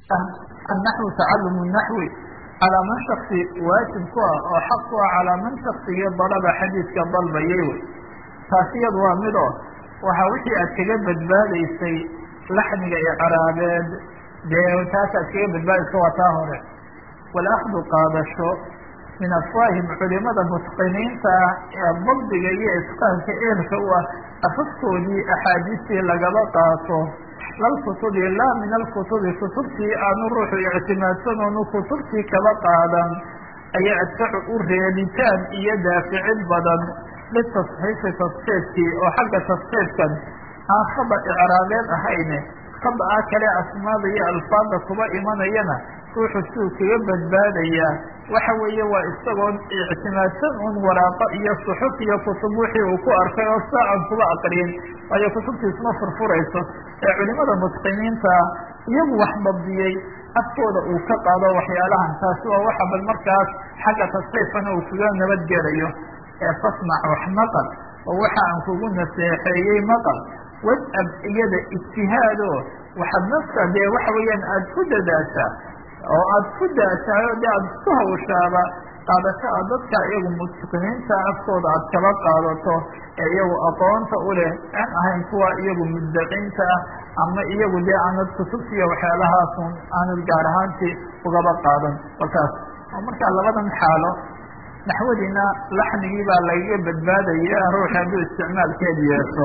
النحو تعلم النحو على من شخصي واجب ku ah oo xaq ku ah calaa man shaksiga dalaba xadiidka dalbayay wey taasi iyadu waa mid oo waxa wixii aad kaga badbaadaysay laxniga icraabeed dee taas aad kaga badbaadaysa waa taa hore walakdu qaadasho min afwaahim culimada mutqiniinta ah ee dabdiga iyo isqaanka eelka u ah afaskoodii axaadiistii lagaba qaato lalkutubi laa min alkutubi kutubtii aanu ruuxu ictimaadsan oonu kutubtii kaba qaadan ayaa adfacu u reebitaan iyo daaficid badan litasxiifi tasxiifkii oo xagga tasxiifkan aan khada icraabeed ahayne khada kale asmaada iyo alfaada kuba imanayana ruuxu siduu kaga badbaadayaa waxa weeye waa isagoon ictimaadsan un waraaqo iyo suxuf iyo kutub wixii uu ku arkay oo saa aan kuba aqriyin waayo kutubtiisma furfurayso ee culimada mutqiniinta iyagu wax dabdiyey afkooda uu ka qaado waxyaalahan taasi waa waxa bal markaas xagga tasxiifana uu kaga nabadgelayo ee fasmac wax maqal oo waxa aan kugu naseexeeyey maqal wasab iyada ijtihaado waxaad nafta dee waxa weeyaan aada ku dadaashaa oo aada ku daashaayo dee aada isku hawshaaba qaadasho a dadka iyagu mutqiniinta afkooda aada kaba qaadato ee iyagu aqoonta u leh aan ahayn kuwa iyagu muddaciinta ah ama iyagu dee aanad kutubtiiyo waxyaalahaasun aanad gaar ahaantii ugaba qaadan markaas oo markaa labadan xaalo naxwadiina laxnigii baa lagaga badbaadaya ruux hadduu isticmaalkeed yeesho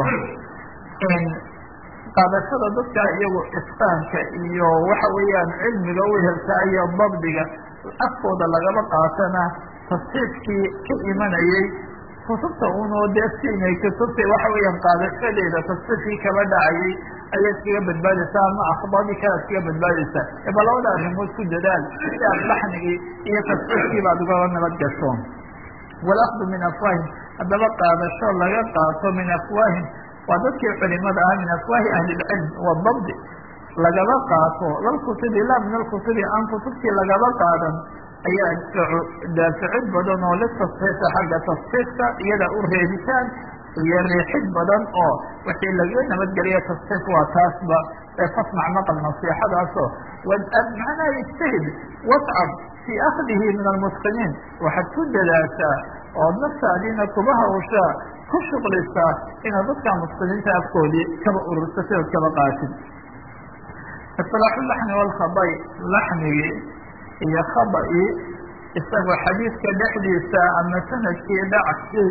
qaadashada dadka iyagu isqaanka iyo waxa weeyaan cilmiga u heltaa iyo dabdiga afkooda lagaba qaatana tasxiifkii ka imanayay kutubta unoo dee siinay kutubta waxa weeyaan qaadashadeeda tasxiifkii kaba dhacayay ayaad kaga badbaadaysaa ama akhbaadii kale ad kaga badbaadaysaa eba labada arrimood ku dadaal si aad laxnigii iyo tasxiifkii baad ugaba nabad gasho walakdu min afwaahim haddaba qaadasho laga qaato min afwaahim waa dadkii culimada ah min afwaahi ahli lcilm wadabdi lagaba qaato lalkutubi laa min alkutubi aan kutubtii lagaba qaadan ayaa adfacu daaficid badan oo litasxiifa xagga tasxiifka iyada u reebitaan iyo riixid badan oo wixii lagaga nabadgeliya tasxiif waa taasba ee fasmac maqal nasiixadaasoo wadab macnaha ijtahid wascab fii akhdihi min almutqiniin waxaad ku dadaashaa ood naftaadiina kuba hawshaa ku shuqlisaa inaad dadka mutqiniinta afkoodii kaba urursatay ood kaba qaatid isilaaxu laxni walkhaday laxnigii iyo khada-ii isagoo xadiidka dhexdiisa ama sanadkii dhacsi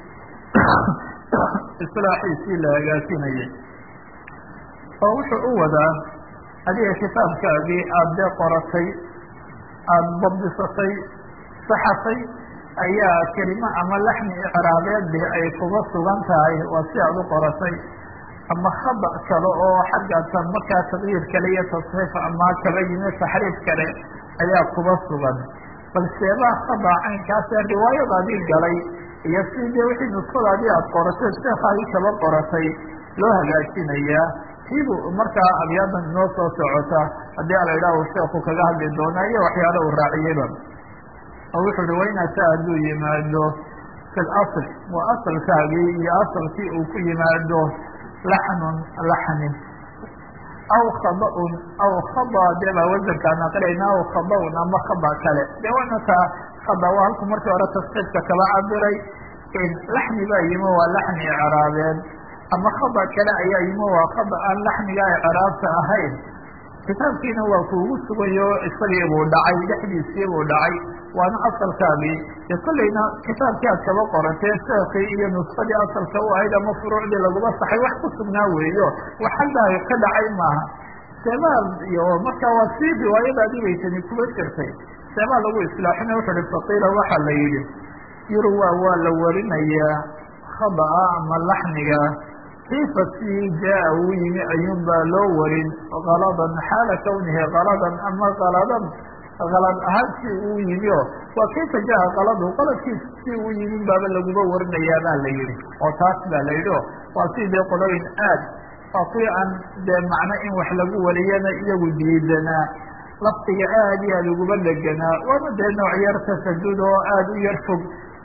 isilaaxiisii la hagaasinayay oo wuxuu u wadaa adiga kitaabkaagii aada dee qoratay aada dabdisatay saxatay ayaa kelimo ama laxni icraabeedbi ay kuga sugan tahay waa si aada u qoratay ama khada kale oo xaggaasa markaa taqyiir kale iyo tasxiif ama kaba yimi taxriif kale ayaa kuba sugan bal seebaa khada caynkaasee riwaayadaadii galay iyo si dee wixii nuskadaadii aada qoratay sheekaadii kaba qoratay loo hagaajinayaa siibuu markaa abyaadan inoo soo socota haddii ala idhaah uu sheeku kaga hadli doonaa iyo waxyaala uu raaciyeyba oo wuxuu uhi waynata hadduu yimaado fi lasl waa asalkaagii iyo asalkii uu ku yimaado laxnun laxni aw khada-un aw khada dee baa wasankaan aqrayna aw khada-un ama khada kale dee waana taa khada waa halku markii hore tasxiifka kaba cabiray laxni baa yimo waa laxni icraabeed ama khada kale ayaa yimo waa khada aan laxnigaa icraabta ahayn kitaabkiina waa kuugu sugayo isagii buu dhacay dhexdiisii buu dhacay waana asalkaagii dee kollayna kitaabkii aad kaba qoratee sheekii iyo nuskadii asalka u ahayd ama furuucdii laguma saxay wax ku sugnaa weeyo wax xaggaaga ka dhacay maaha seebaa iyo markaa waa sii riwaayadaadii baysani kuba jirtay seebaa lagu islaaxina wuxu uhi faqiila waxaa la yidhi yurwa waa la warinayaa khada-a ama laxniga kiifa si jaa uu yimi ayuun baa loo warin kaladan xaala kawnihi kaladan ama kaladan kalad ahaan si uu yimi o waa kayfa jaa kaladu qaladkiis si uu yimin baaba laguba warinayaa baa la yihi oo taas baa la yidhi o waa si dee qolooyin aad fii an dee macno in wax lagu wariyana iyagu diidanaa laftiga aad iyo aada uguba dheganaa waana dee nooc yar tasadud oo aada u yar fog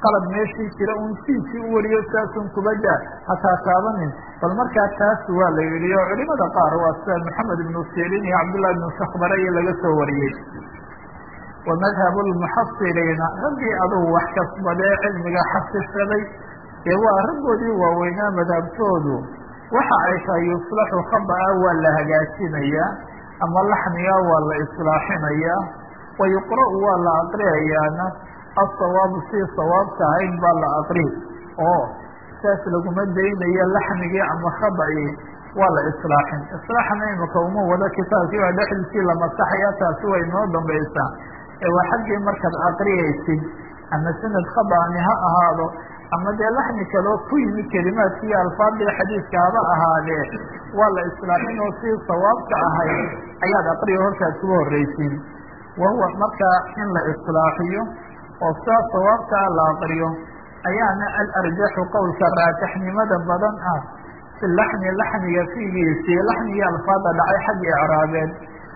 qalad meeshii jira un siisii u wariyo saasun kubaja hataa taabanin bal markaa taas waa la yidhi oo culimada qaar waa sida maxamed ibnu sirin iyo cabdullahi ibnu sakhbare iyo laga soo wariyey wa madhabu lmuxasiliina raggii adugu wax kasbadee cilmiga xasisaday ee waa raggoodii waaweynaa madhabtoodu waxa ay tahay yuslaxu khaba-a waa la hagaajinayaa ama laxniga waa la islaaxinayaa wa yuqra-u waa la aqriyayaana asawaabu si sawaabka ahayd baa la aqri oo saas laguma daynayo laxnigii ama khaba-i waa la islaaxin islaaxna imika uma wado kitaabkii waa dhexdiisii la masaxaya taasi way noo dambaysaa ee waa xaggii markaad aqriyaysid ama sanad khaba-ani ha ahaado ama dee laxni kaloo ku yimid kelimaadkii alfaadii xadiiska haba ahaadee waa la islaaxin oo si sawaabka ahayd ayaad aqriyo hortaad kuga horreysiin wahuwa markaa in la islaaxiyo oo saa sawaabkaa la aqriyo ayaana alarjaxu qowlka raataxnimada badan ah fi laxni laxniga fiigiisii laxnigii alfaada dhacay xagga icraabeed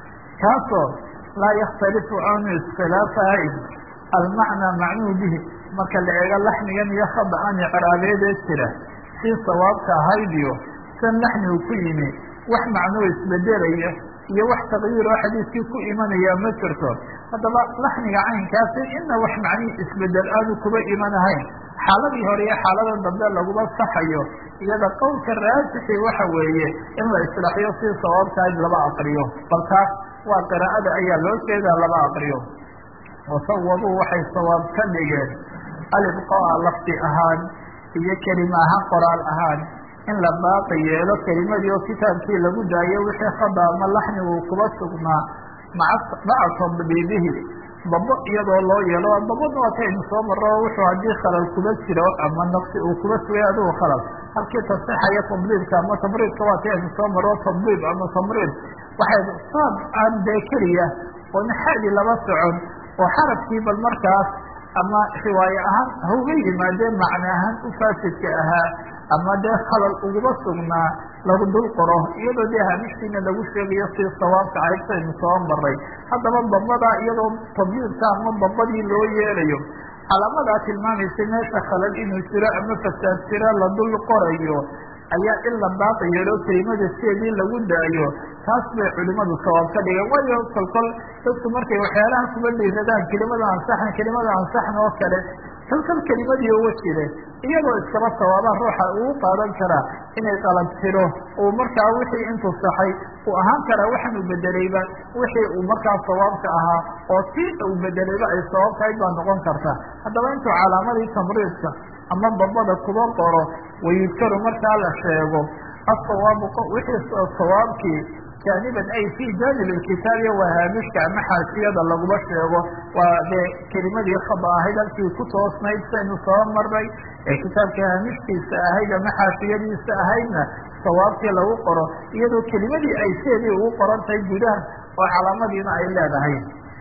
kaasoo laa yakhtalifu aanu iskhilaafahayn almacnaa macnuu bihi marka la eego laxnigan iyo khaba-an icraabeedee jira si sawaabka ahaydiyo san laxnigu ku yimi wax macnuu isbedelaya iyo wax taqyiir oo xadiiskii ku imanaya ma jirto haddaba laxniga caynkaasi ina wax macnihii isbedel aanu kuba imanahayn xaaladii hore iyo xaalada dambe laguma saxayo iyada qowlka raajixi waxa weeye in la islaaxiyo si sawaabkahayd laba aqriyo bal taas waa qiraa'ada ayaa loo jeedaa laba aqriyo wasawabuu waxay sawaab ka dhigeen alibqaa lafdi ahaan iyo kelima ahaan qoraal ahaan in la baaqi yeelo kelimadii oo kitaabkii lagu daayo wixii khaba ama laxnigu kuba sugnaa maca tadbiibihi dabo iyadoo loo yeelo dabadna waa kaynu soo maro wuxuu haddii khalal kuba jiro ama naqsi uu kuba sugay adigu khalal halkii tasixaya tadbiibka ama tamriidka waa kaynu soo maro tadbiib ama tamriid waxay saab aan dee keliya oo naxaadii laba socon oo xarafkii bal markaas ama riwaaye ahaan hauga yimaadeen macne ahaan u faasidka ahaa ama dee khalal uguba sugnaa lagu dul qoro iyadoo dee haamishtiina lagu sheegayo si sawaabka caybtaynu soo maray haddaba dabada iyadoo tadbiirka ama dabadii loo yeelayo calaamadaa tilmaamaysa meesha khalal inuu jiro ama fasaad jira la dul qorayo ayaa in la baaqi yeelo kelimada sideedii lagu daayo taas bay culimadu sawaab ka dhigeen waayo kolkol dadku markay waxyaalaha kuba dhiiradaan kelimada ansaxan oo kale kalkal kelimadii uga jire iyagoo iskaba sawaabaa ruuxa uu qaadan karaa inay qalab tiro uu markaa wixii intuu saxay uu ahaan karaa waxaan uu bedelayba wixii uu markaa sawaabka ahaa oo tii uu bedelayba ay sawaabkahayd baa noqon karta haddaba intuu calaamadii tamriidka ama dabada kuba qoro wayudkaru markaa la sheego asawaabu wixii sawaabkii jaaniban ay fi jaanib kitaabiya waa haamishka ama xaasiyada laguma sheego waa dee kelimadii khaba ahayd halkii ku toosnayd saynu soo maray ee kitaabka haamishkiisa ahayd ama xaasiyadiisa ahaydna sawaabkii lagu qoro iyadoo kelimadii ay sideedii ugu qoran tahay gudaha oo calaamadiina ay leedahay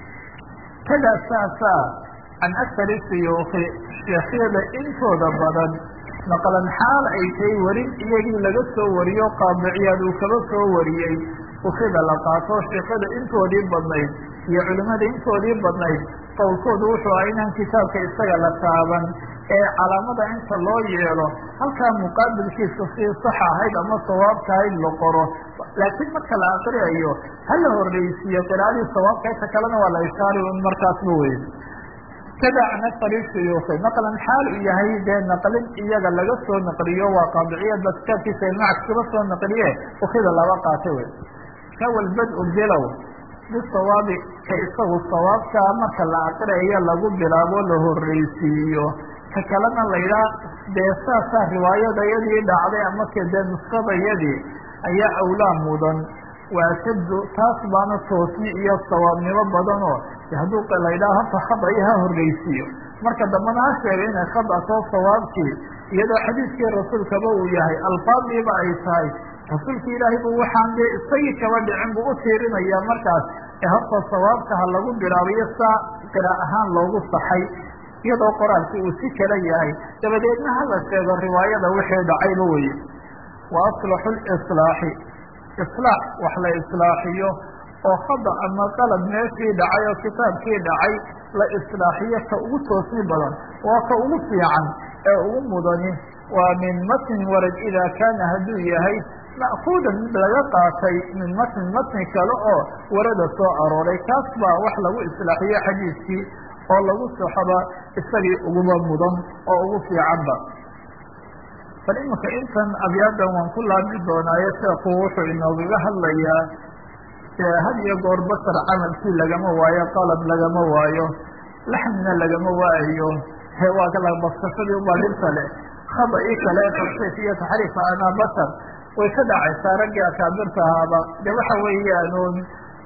kadaa saasaa can akari siyuuki sheekhyada intooda badan naqlan xaal ay tahay warin iyagii laga soo wariyo qaadiciyaad uu kaba soo wariyey ukida la qaato sheekada intoodii badnayd iyo culimada intoodii badnayd qowlkoodu wuxuu aha inaan kitaabka isaga la taaban ee calaamada inta loo yeelo halkaa muqaabilkiisa si sax ahayd ama sawaabka ahayd la qoro laakiin marka la aqriyayo ha la horreysiiyo qiraa'adii sawaabka inta kalena waa la ishaari un markaasba weyn kada can akari suyuuki naqlan xaal u yahay dee naqlin iyaga laga soo naqliyo waa qaadiciyadba kitaabkiisa ilmacas kaba soo naqliye ukida laba qaata wey kawalbad-u bilow bisawaabi ka isagu sawaabkaa marka la aqriyayo lagu bilaabo la horreysiiyo ka kalena laydhaa dee saasaa riwaayadayadii dhacday ama ke dee nuskadayadii ayaa awlaa mudan waashadu taas baana toosni iyo sawaabnimo badanoo hadduu laydhaha horta khada iyo ha horreysiiyo marka dambana ha sheegay inay khada too sawaabkii iyadoo xadiiskii rasuulkaba uu yahay alfaadiiba ay tahay rasuulki ilaahay bu waxaan dee isagii kaba dhicin buu u tiirinaya markaas ee horta sawaabka ha lagu bilaabayo saa qira ahaan loogu saxay iyadoo qoraalki uu si kala yahay dabadeedna hala sheego riwaayada wixii dhacayba weye wa aslaxu lislaaxi islaax wax la islaaxiyo oo khada ama qalad meeshii dhacay oo kitaabkii dhacay la islaaxiyo ka ugu toosni badan waa ka ugu fiican ee ugu mudani waa min matn warad idaa kaana hadduu yahay ma'kuudan mid laga qaatay min matni kale oo warada soo arooray kaas baa wax lagu islaaxiyo xadiiskii oo lagu soxoba isagii uguba mudan oo ugu fiicanba. bal iminka intan abyaadan waan ku laabmi doonaayo sheekhu wuxuu inoogaga hadlayaa had iyo goor basar camalkii lagama waayo qalad lagama waayo laxmina lagama waayo waa kala baskashadii ubaa dhibta leh khada ii kale tafsiif iyo taxriif anaa basar way ka dhacaysaa raggii akaabirta ahaaba de waxa weeyaan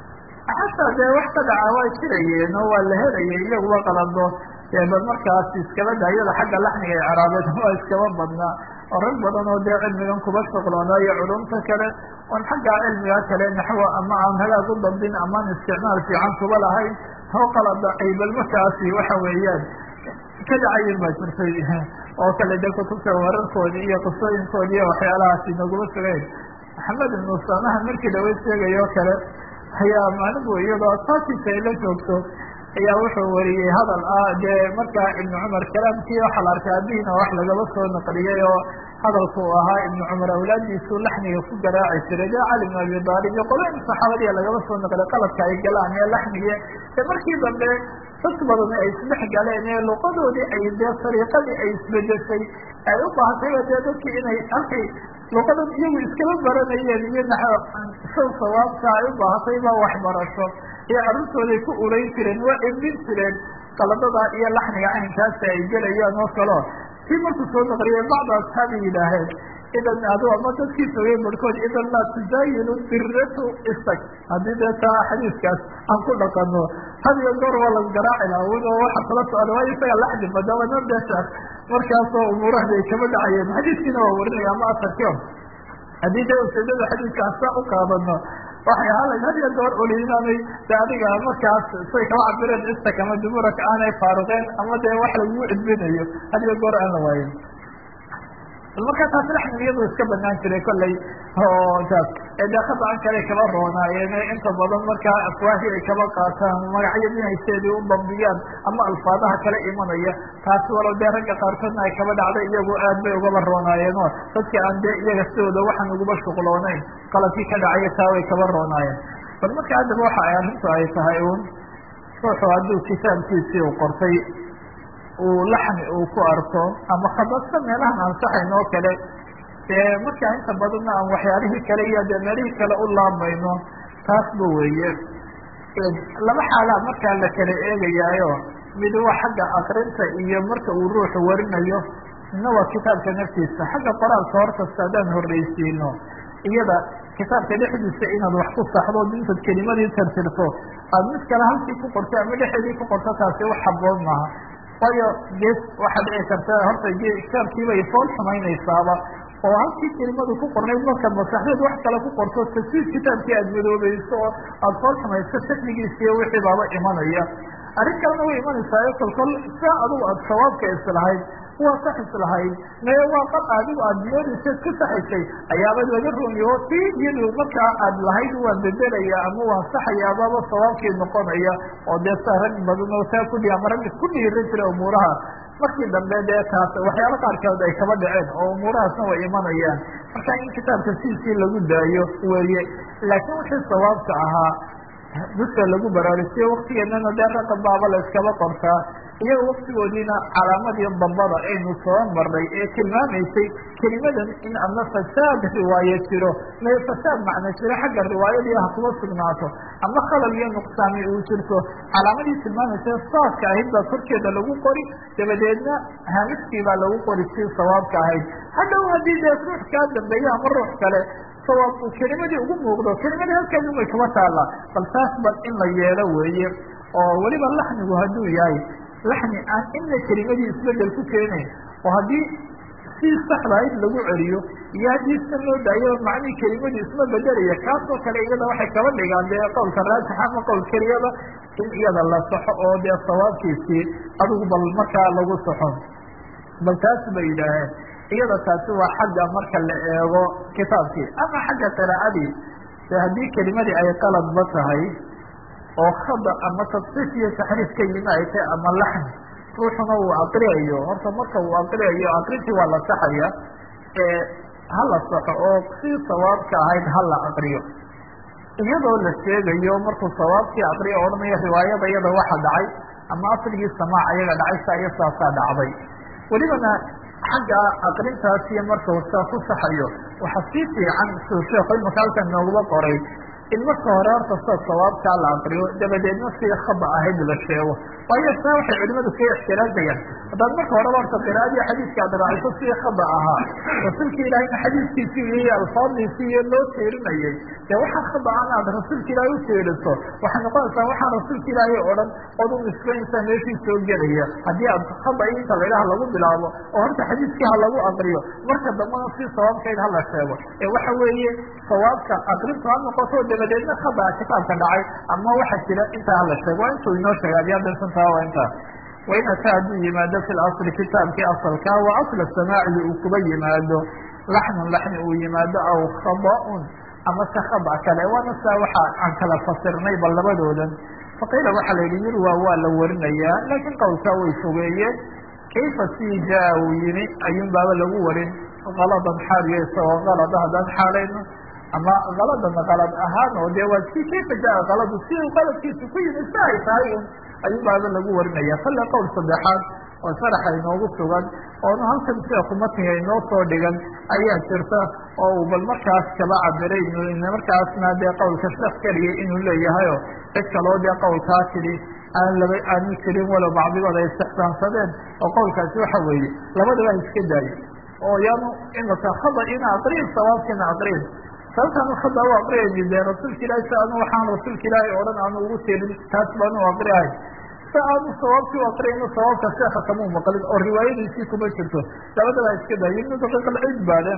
xataa dee wax ka dhaca waa jirayeen oo waa la helayay iyaguba qalado bal markaas iskaba daayada xagga laxniga ee caraabeed waa iskaba badnaa oo rag badan oo dee cilmigan kuba shuqloonaayo culumta kale oon xagga cilmiga kale naxwo ama aan hagaag u dabdin amaan isticmaal fiican kuba lahayn hoo qalada ay bal markaasi waxa weeyaan ka dhacayin baa jirtay oo kale de kutubta wararkoodii iyo qisooyinkoodi iyo waxyaalahaasi naguma sugayn maxamed ibnu usamaha markii dhawa sheegayo kale ayaa maaligu iyadoo asaasiisa ay la joogto ayaa wuxuu wariyey hadal dee markaa ibnu cumar kalaamkii waxa la arkay abihiina wax lagaba soo naqliyey oo hadalku u ahaa ibnu cumar awlaadiisu laxniga ku garaaci jiray dee cali bn abi daalib iyo qolooyin saxaabadiya lagaba soo naqliyay qaladka ay galaan ee laxniga de markii dambe dad badan ay isdhex galeen ee luqadoodii ay dee sariiqadii ay isbedeshay ay u baahatayba dee dadkii inay halkay luqadan iyagu iskaba baranayeen iyo show sawaabka ay u baahatayba waxbarasho iyo carruurtooday ku ulayn jireen waa edbin jireen qaladada iyo laxniga caynkaasi ay gelayaan oo kaleo kii markuu soo naqliyay bacda asxaabi yidhaaheen idan adu ama dadkii sogay barhkood idan laa tuzaayinu biratu istag haddii dee taa xadiiskaas aan ku dhaqano had iyo goor waa la garaaci laha oo waxa kala socda waa isaga laxdi badabana deeshaas markaasoo umuurahda ay kama dhacayeen xadiiskiina waa warinaya ama asarkio haddii dee ujeedada xadiiskaas saa u qaadano waxay ahaalayd had iyo goor olinaanay de adiga markaas say kala cabireen istak ama duburak aanay faaruqeen ama dee wax lagugu cidbinayo had iyo goor aan la waayin bal markaa taas laxniga iyadu iska banaan jiray kollay oo taas dee khadaan kale kaba roonaayeen inta badan markaa afwaahi ay kaba qaataan magacyo inayseedii u dambiyaan ama alfaadaha kala imanaya taas walow dee ragga qaarkoodna ay kaba dhacday iyagu aad bay ugaba roonaayeen oo dadka aan dee iyaga sidooda waxaan uguba shuqloonayn qaladkii ka dhacaya taa way kaba roonaayeen bal marka haddaba waxa ay arrintu ay tahay uun ruuxu hadduu kitaabkiisii u qortay uu laxni uu ku arko ama khadadka meelahan ansaxayn oo kale dee markaa inta badanna aan waxyaalihii kale iyo dee meelihii kale u laamayno taasba weeye laba xaalaa markaa la kala eegayaayo mid waa xagga akrinta iyo marka uu ruuxu warinayo midna waa kitaabka naftiisa xagga qoraalka horkasta haddaan horreysiino iyada kitaabka dhexdiisa inaad wax ku saxdo intaad kelimadii tartirto aad mid kale halkii ku qorto ama dhexeedii ku qorto taasi wax haboon maaha waayo gees waxaa dhici karta horta kitaabkiibay fool xumaynaysaaba oo halkii kelimadu ku qornayd markaad masaxdeed wax kale ku qorto tafsiir kitaabkii aad madoobayso oo aada fool xumayso shakligiisiiyo wixii baaba imanaya arrin kalena way imanaysaa kolkol saa adugu aada sawaabka islahayd waa sax islahayd mee waa qad adigu aada moodayseed ku saxaysay ayaabad laga rumiyo tii iyadu markaa aada lahayd waa bedelaya ama waa saxaya amaba sawaabkii noqonaya oo dee saa rag badan oo saa kudhi ama rag isku dhiiran jira umuuraha markii dambe dee taas waxyaalo qaarkood ay kaba dhaceen oo umuurahaasna way imanayaan marka in kitaabka siisii lagu daayo weeye laakiin wixii sawaabka ahaa dusha lagu baraarujiyo waktigeenana dee raqa baaba la iskaba qortaa iyaga waktigoodiina calaamadii dambada aynu soo marnay ee tilmaamaysay kelimadan in ama fasaad riwaaye jiro may fasaad macno jiro xagga riwaayadii ha kuma sugnaato ama khalal iyo nuqsaami uu jirto calaamadii tilmaamaysa saadka ahayd baa korkeeda lagu qori dabadeedna haamiskii baa lagu qori si sawaabka ahayd hadhow haddii dee ruux kaa dambeeya ama ruux kale sawaabku kelimadii ugu muuqdo kelimadii halkeedin way kama taallaa bal taas bal in la yeelo weeye oo weliba laxnigu hadduu yahay laxni aan inna kelimadii isbedel ku keenayn oo haddii si saxdahayd lagu celiyo iyo haddii sa loo daayo macnii kelimadii isma bedelaya kaasoo kale iyada waxay kaba dhigaan dee qowlka raajixa ama qowl keliyada in iyada la saxo oo dee sawaabkiisii adigu bal markaa lagu saxo bal taas bay yidhaaheen iyada taasi waa xagga marka la eego kitaabkii ama xagga qiraa'adii de haddii kelimadii ay qaladba tahay oo khada ama tadsiif iyo taxriif ka yimi ay tahay ama laxn ruuxuna uu aqriyayo horta marka uu aqriyayo aqrintii waa la saxaya hala saxo oo si sawaabka ahayd hala aqriyo iyadoo la sheegayo markuu sawaabkii aqriyo odhanaya riwaayada iyada waxa dhacay ama asligii samaac ayaga dhacay saa iyo saasaa dhacday welibana xagga aqrintaas iyo markau saa ku saxayo waxa sii fiican suu sheekhu imaka halkan noogaba qoray in marka hore horta sida sawaabkaa la aqriyo dabadeedna sii khada ahayd la sheego waayo saa waxay culimadu ka ixtiraazayaan haddaad marka horeba horta qiraa'adii xadiiska ad raacayso sii khada ahaa rasuulka ilaahayna xadiiskiisii iyo alfaadiisii iyo loo teerinayay dee waxaa khada an aad rasuulka ilaahay u teeriso waxay noqonaysaa waxaa rasuulka ilaahay oo dhan ood u nisbaynaysaa meeshii soo gelaya haddii aad khada inta laydhaha lagu bilaabo oo horta xadiiskii ha lagu aqriyo marka dambana si sawaabkayd hala sheego ee waxa weeye sawaabka aqrintu ha noqoto dabadeedna khada kitaabka dhacay ama waxa jira intaa hala sheego waa intuu inoo sheegay adi adansantaa waa intaa wain ataa hadduu yimaado fi lasli kitaabkii asalka wa asla samaaciga uu kuba yimaado laxnun laxni uu yimaado aw khada-un ama se khada kale waana saa waxa aan kala fasirnay bal labadoodan faqiila waxaa la yidhi yurwa waa la warinayaa laakiin qowlkaa way fogeeyeen kayfa si jaa uu yimi ayuun baaba lagu warin kaladan xaaliyo isagoo kalada haddaan xaalayno ama kaladan kalad ahaan oo dee waa si kayfa jaa kaladu si uu qaladkiisu ku yimi si ay tahay un ayuun baaba lagu warinaya kale qowl saddexaad oo sharaxa inoogu sugan oonu halkan sheeku matniga inoo soo dhigan ayaa jirta oo uu bal markaas kaba cabiray markaasna dee qowlka sheekh keliya inuu leeyahayo cid kaloo dee qowlkaa tidhi aanu jirin walow bacdigood ay istixsaansadeen oo qowlkaasi waxa weeye labadaba iska daayo oo yaanu imaka khada ina aqriin sawaabkiina aqriin sababtaanu khada u aqriyayni dee rasuulka ilahi si anu waxaan rasuulka ilaahi o dhan aanu ugu teelin taas baanu aqriyahay si aanu sawaabkii u aqriyayno sawaabka sheeka kamuu maqlin oo riwaayadiisii kuma jirto labadaba iska daayo ibnu daqiiq alciid baale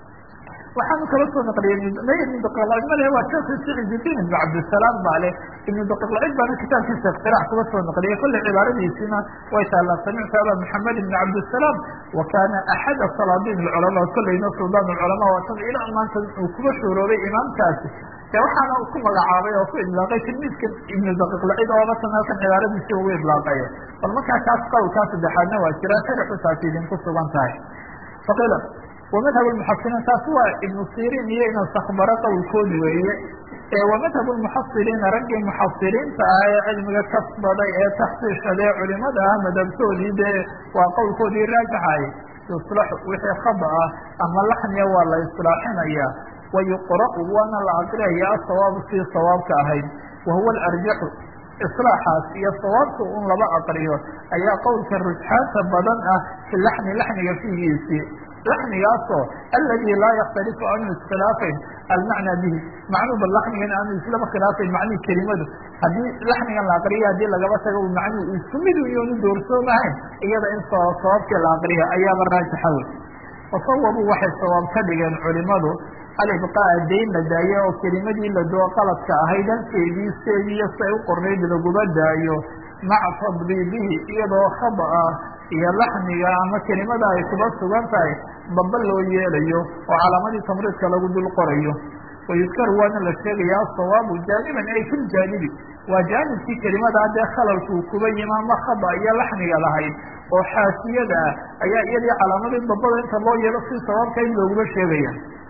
waxaanu kala soo naqliyey ibnu daqiiq male waa sheekh cizudiin ibnu cabdisalaam baale ibnu daqiiq alciid baana kitaabkiisa iqtiraax kuga soo naqliyey kolley cibaaradiisina way taallaa samictu aba maxamed ibn cabdisalaam wa kana axada salaadiin alculamaa kolleyna suldaan alculamaa waa tan ilaa maanta uu kuga shuuroobay imaamkaasi de waxaana ku magacaabay oo ku idlaaqay tilmiidka ibnu daqiiq alciid ooba tan halkan cibaaradiisii ugu idlaaqay bal markaa kaas qowlkaa saddexaadna waa jira sharaxu taasi idinku sugan tahay faqiila ومdhب المحصiلين taas waa iبن sirin iyo ina skbaro qowlkoodi weeye ومdhب المحصiليna raggii محصiلiinta ah ee cilmiga kasbaday ee تxsiishade culimada ah madhabtoodii dee waa qowlkoodii raajaxay يuصلح wixii khada ah ama laxniya waa la iصلاaxinaya وayuqرأ waana la aqriyaya aلصawaaب si sawaabka ahayd wahuwa الأrjaxu iصلاaxaas iyo sawaabka un laba aqriyo ayaa qowlka rujxaanta badan ah fi laxni laxniga fiigiisii laxnigaasoo aladi laa yakhtalifu aanu iskhilaafayn almacnaa bihi macnuu ba laxnigan aanu islama khilaafayn macnihi kelimadu haddii laxnigan la aqriya haddii lagaba tago macnuhu isku mid iyoonu doorsoomahayn iyada in sawaabkii la aqriya ayaaba raajixa wey wasawabuu waxay sawaab ka dhigeen culimadu alibqaa'a dayn la daayo oo kelimadii ladoo qaladka ahayd halkeedii seediiyo si ay u qornayd laguba daayo maca tadbiibihi iyadoo khada ah iyo laxniga ama kelimada ay kuba sugan tahay damba loo yeelayo oo calaamadii tamriidka lagu dul qorayo wayudkaru waana la sheegaya asawaabu jaaniban ay fi ljaanibi waa jaanibkii kelimada haddee khalalkuu kuba yima ama khada iyo laxniga lahayd oo xaasiyada ah ayaa iyadii calaamadii dambada inta loo yeelo si sawaabka in looguma sheegaya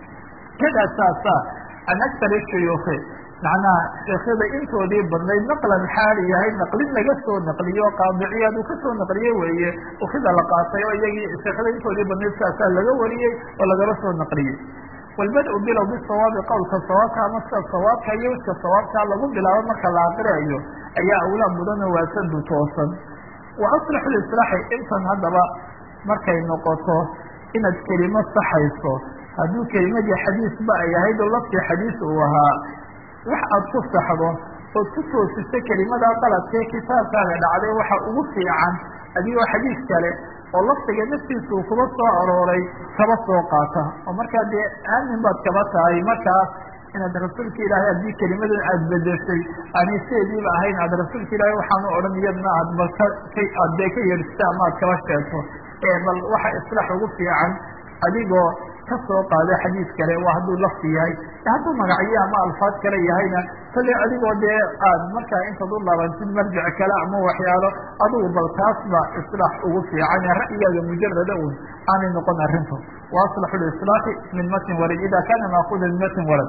kadaa saasa an aktar shuyuukhi macnaha sheekyada intoodii badnayd naqlan xaali yahay naqlin laga soo naqliyo qaadiciyaad uu ka soo naqliye weeye ukida la qaatay oo iyagii sheekyada intoodii badnayd saasaa laga wariyey oo lagaba soo naqliyey walbad-u bilow bisawaabi qowlka sawaabka ama sida sawaabka iyo wiska sawaabkaa lagu bilaabo marka la aqriayo ayaa awlaa mudanoo waasadu toosan wa aslaxu lislaaxi intan haddaba markay noqoto inaad kelimo saxayso hadduu kelimadii xadiisba ay ahayd oo laftii xadiis uu ahaa wax aad ku saxdo ood ku toosiso kelimada qaladkee kitaabkaaga dhacday waxa ugu fiican adigoo xadiis kale oo lafdiga naftiisa uu kuba soo arooray kaba soo qaata oo markaa dee aamin baad kaba tahay markaas inaad rasuulka ilaahay haddii kelimadan aada bedeshay aanay seediiba ahayn aad rasuulka ilaahay waxaanu odhan iyadna aad dee ka yeedhsita ama aad kaba sheegto bal waxa islaax ugu fiican adigoo kasoo qaada xadiis kale waa hadduu lafti yahay hadduu magacyo ama alfaad kale yahayna kale adigoo dee aad markaa intaad u laabantid marjic kale ama waxyaalo adugu bal taasba islaax ugu fiican ra'yigaaga mujarada un aanay noqon arrintu waaslaxu lislaaxi min matn warad ida kana maakuda min matn warad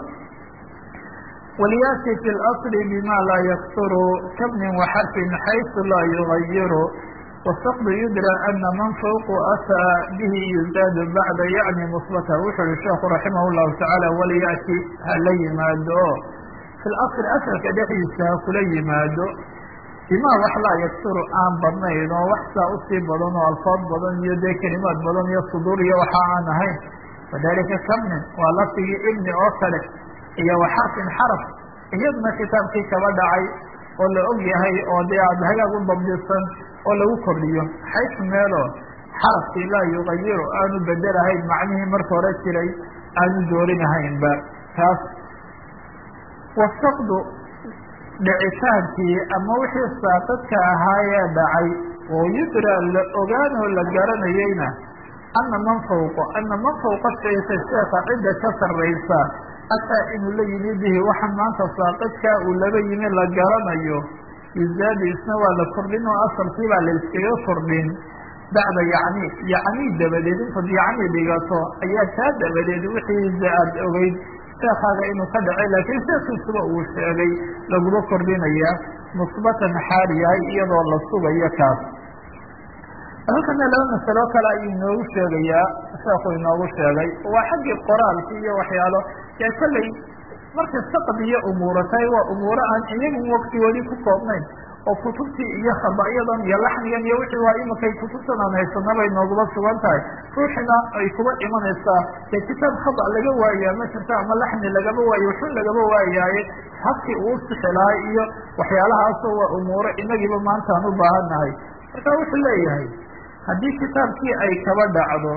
walyaati fi اlasli bima laa yaksuru kabnin waxarfin xaysu laa yugayiru والsqd yudrى ana man fوq atىa bihi yuزaad bacda yacni musbata wuxuu yihi sheekhu raximah الlahu taعaalى walyaati hala yimaado fi اlasl asalka dhexdiisa ha kula yimaado bima wax laa yaksuru aan badnayn oo wax saa usii badan oo alfaad badan iyo dee kelimaad badan iyo suduur iyo waxa aan ahayn wadalika kabnin waa lafdigii ibni oo kale iyo waxarfin xaraf iyadna kitaabkii kaba dhacay oo la og yahay oo dee aad hagaag u dabdisan oo lagu kordhiyo xaysu meeloo xarafkii laa yugayiru aanu bedelahayn macnihii marka hore jiray aanu doorinahaynba taas wasaqdu dhicitaankii ama wixii saaqadka ahaayee dhacay oo yudra la ogaanoo la garanayeyna ana man fawqa shayka sheeka cidda ka sarraysa ataa inuu la yimi bihi waxa maanta saaqadkaa uu laba yimi la garanayo yuzaadu isna waa la kordhin oo asalkii baa la iskaga kordhin bacda yacni dabadeed intaad yacni dhigato ayaa taa dabadeed wixii aad ogeyd sheekaaga inuu ka dhacay laakiin sheekiisuba uu sheegay laguma kordhinaya musbatan xaal yahay iyadoo la sugayo kaas halkana laba masalo kale ayuu inoogu sheegayaa sheekhu inoogu sheegay waa xaggii qoraalki iyo waxyaalo ee kolley markay saqd iyo umuura tahay waa umuuro aan iyagu waktigoodii ku koobnayn oo kutubtii iyo khaba'yadan iyo laxnigan iyo wixii waa imakay kutubtan aan haysana bay nooguma sugan tahay ruuxina ay kuba imanaysaa dee kitaab khaba laga waayaa ma jirta ama laxni lagaba waayo wuxuu lagaba waayaaye habkii uu sixi lahay iyo waxyaalahaasoo waa umuuro inagiiba maanta aan u baahannahay marka wuxuu leeyahay haddii kitaabkii ay kaba dhacdo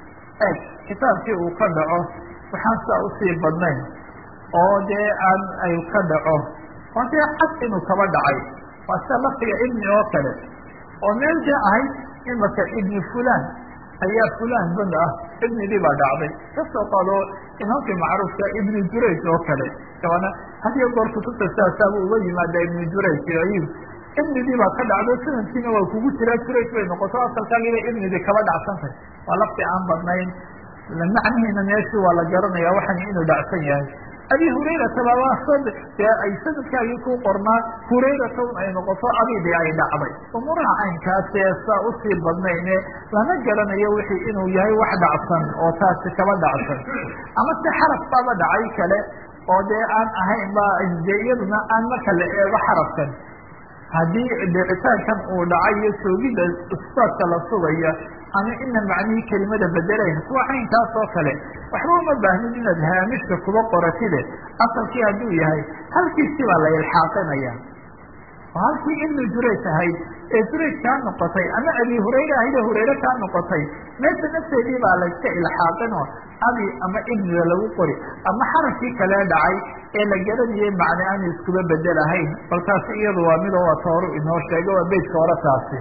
kitaabkii uu ka dhaco waxaan saa usii badnayn oo dee aan ay ka dhaco oo dee cad inuu kaba dhacay waa sida laftiga ibni oo kale oo meel dee ahayd imaka ibni fulan ayaa fulan band ah ibnidii baa dhacday kasoo qaado imaamkii macruufka ibni jurayj oo kale kaana hadiyo goor kutubta sidaasaaba uga yimaada ibni jurayj ayib ibnidii baa ka dhacdo sanadkiina waa kugu jiraa jurayj bay noqoto asalkaagiiba ibnidii kaba dhacsantahay waa lafti aan badnayn macnihiina meeshii waa la garanaya waxan inuu dhacsan yahay abi hurayrata baaba dee ay sanadkaagii ku qornaa hurayrata un ay noqoto abidii ay dhacday umuuraha caynkaasee saa usii badnayne lama garanayo wixii inuu yahay wax dhacsan oo taasi kaba dhacsan ama se xaraf baaba dhacay kale oo dee aan ahayn ba dee iyaduna aan marka la eego xarafkan haddii dhicitaankan uu dhacay iyo soogida ustaadka la sugaya ama ina macnihii kelimada bedelayn kuwa caynkaas oo kale waxba uma baahnid inaad haamishka kuba qoratide asalkii hadduu yahay halkiisii baa la ilxaaqinaya oo halkii ibnu jurayj ahayd ee jurayj kaa noqotay ama abi hurayra ahayd ee hurayre kaa noqotay meesha nafteedii baa la iska ilxaaqinoo abi ama ibniga lagu qori ama xarafkii kale dhacay ee la garanayay macne aan iskuba bedelahayn bal taasi iyadu waa mid oo wata horu inoo sheega waa beytka hore taasi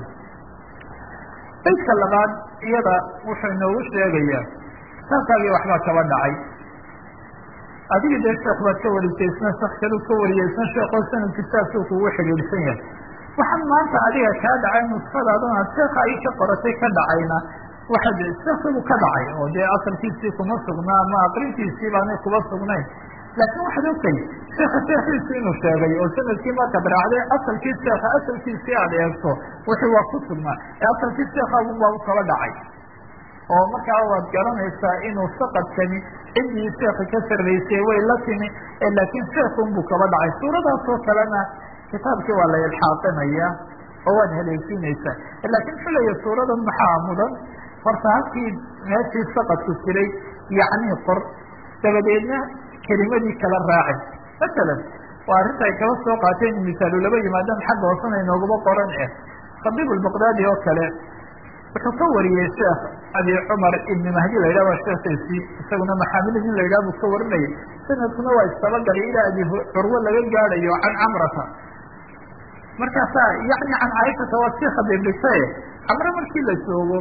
beytka labaad iyada wuxuu inoogu sheegayaa kitaabkaagii waxbaa kaba dhacay adiga dee sheekh baad ka warisay isna shek kalu ka wariyay isna sheekoo sanad kitaabkuu kugu xidhiidhsan yahay waxaan maanta adiga kaa dhacay nusfadaadana sheeka ay ka qoratay ka dhacayna waxaad sheekadu ka dhacay oo dee asalkiisii kuma sugnaa ama aqrintiisii baanay kuba sugnayn laakiin waxaad ogtay sheeka sheekiisi inuu sheegay oo sanadkii markaad raacday asalkii sheeka asalkiisii aad eegto wixii waa ku sugnaa ee asalkii sheekaagun baa u kaba dhacay oo markaa waad garanaysaa inuu saqadkani ciddii sheeka ka sarraysay way la timi laakiin sheekun buu kaba dhacay suuradaasoo kalena kitaabkii waa la ilxaaqinaya oo waad haleegsinaysaa laakiin xulaya suuradan maxaa mudan horta halkii meeshii saqadku jiray yacnii qor dabadeedna kelimadii kala raacay masalan waa arrinta ay kaba soo qaateen misaalu laba yimaadaan xagga hoosana inooguma qoran khabiib albaqdaadi oo kale wuxuu ka wariyey sheekh abi cumar ibni mahdi la yidhah waa sheekiisii isaguna maxaamid nin la yidhah buu ka warinayay sanadkuna waa istabagalay ilaa abi curwo laga gaadhayo can camrata markaasaa yani can caaishata waa sii khabiib dhigtaye camre markii la joogo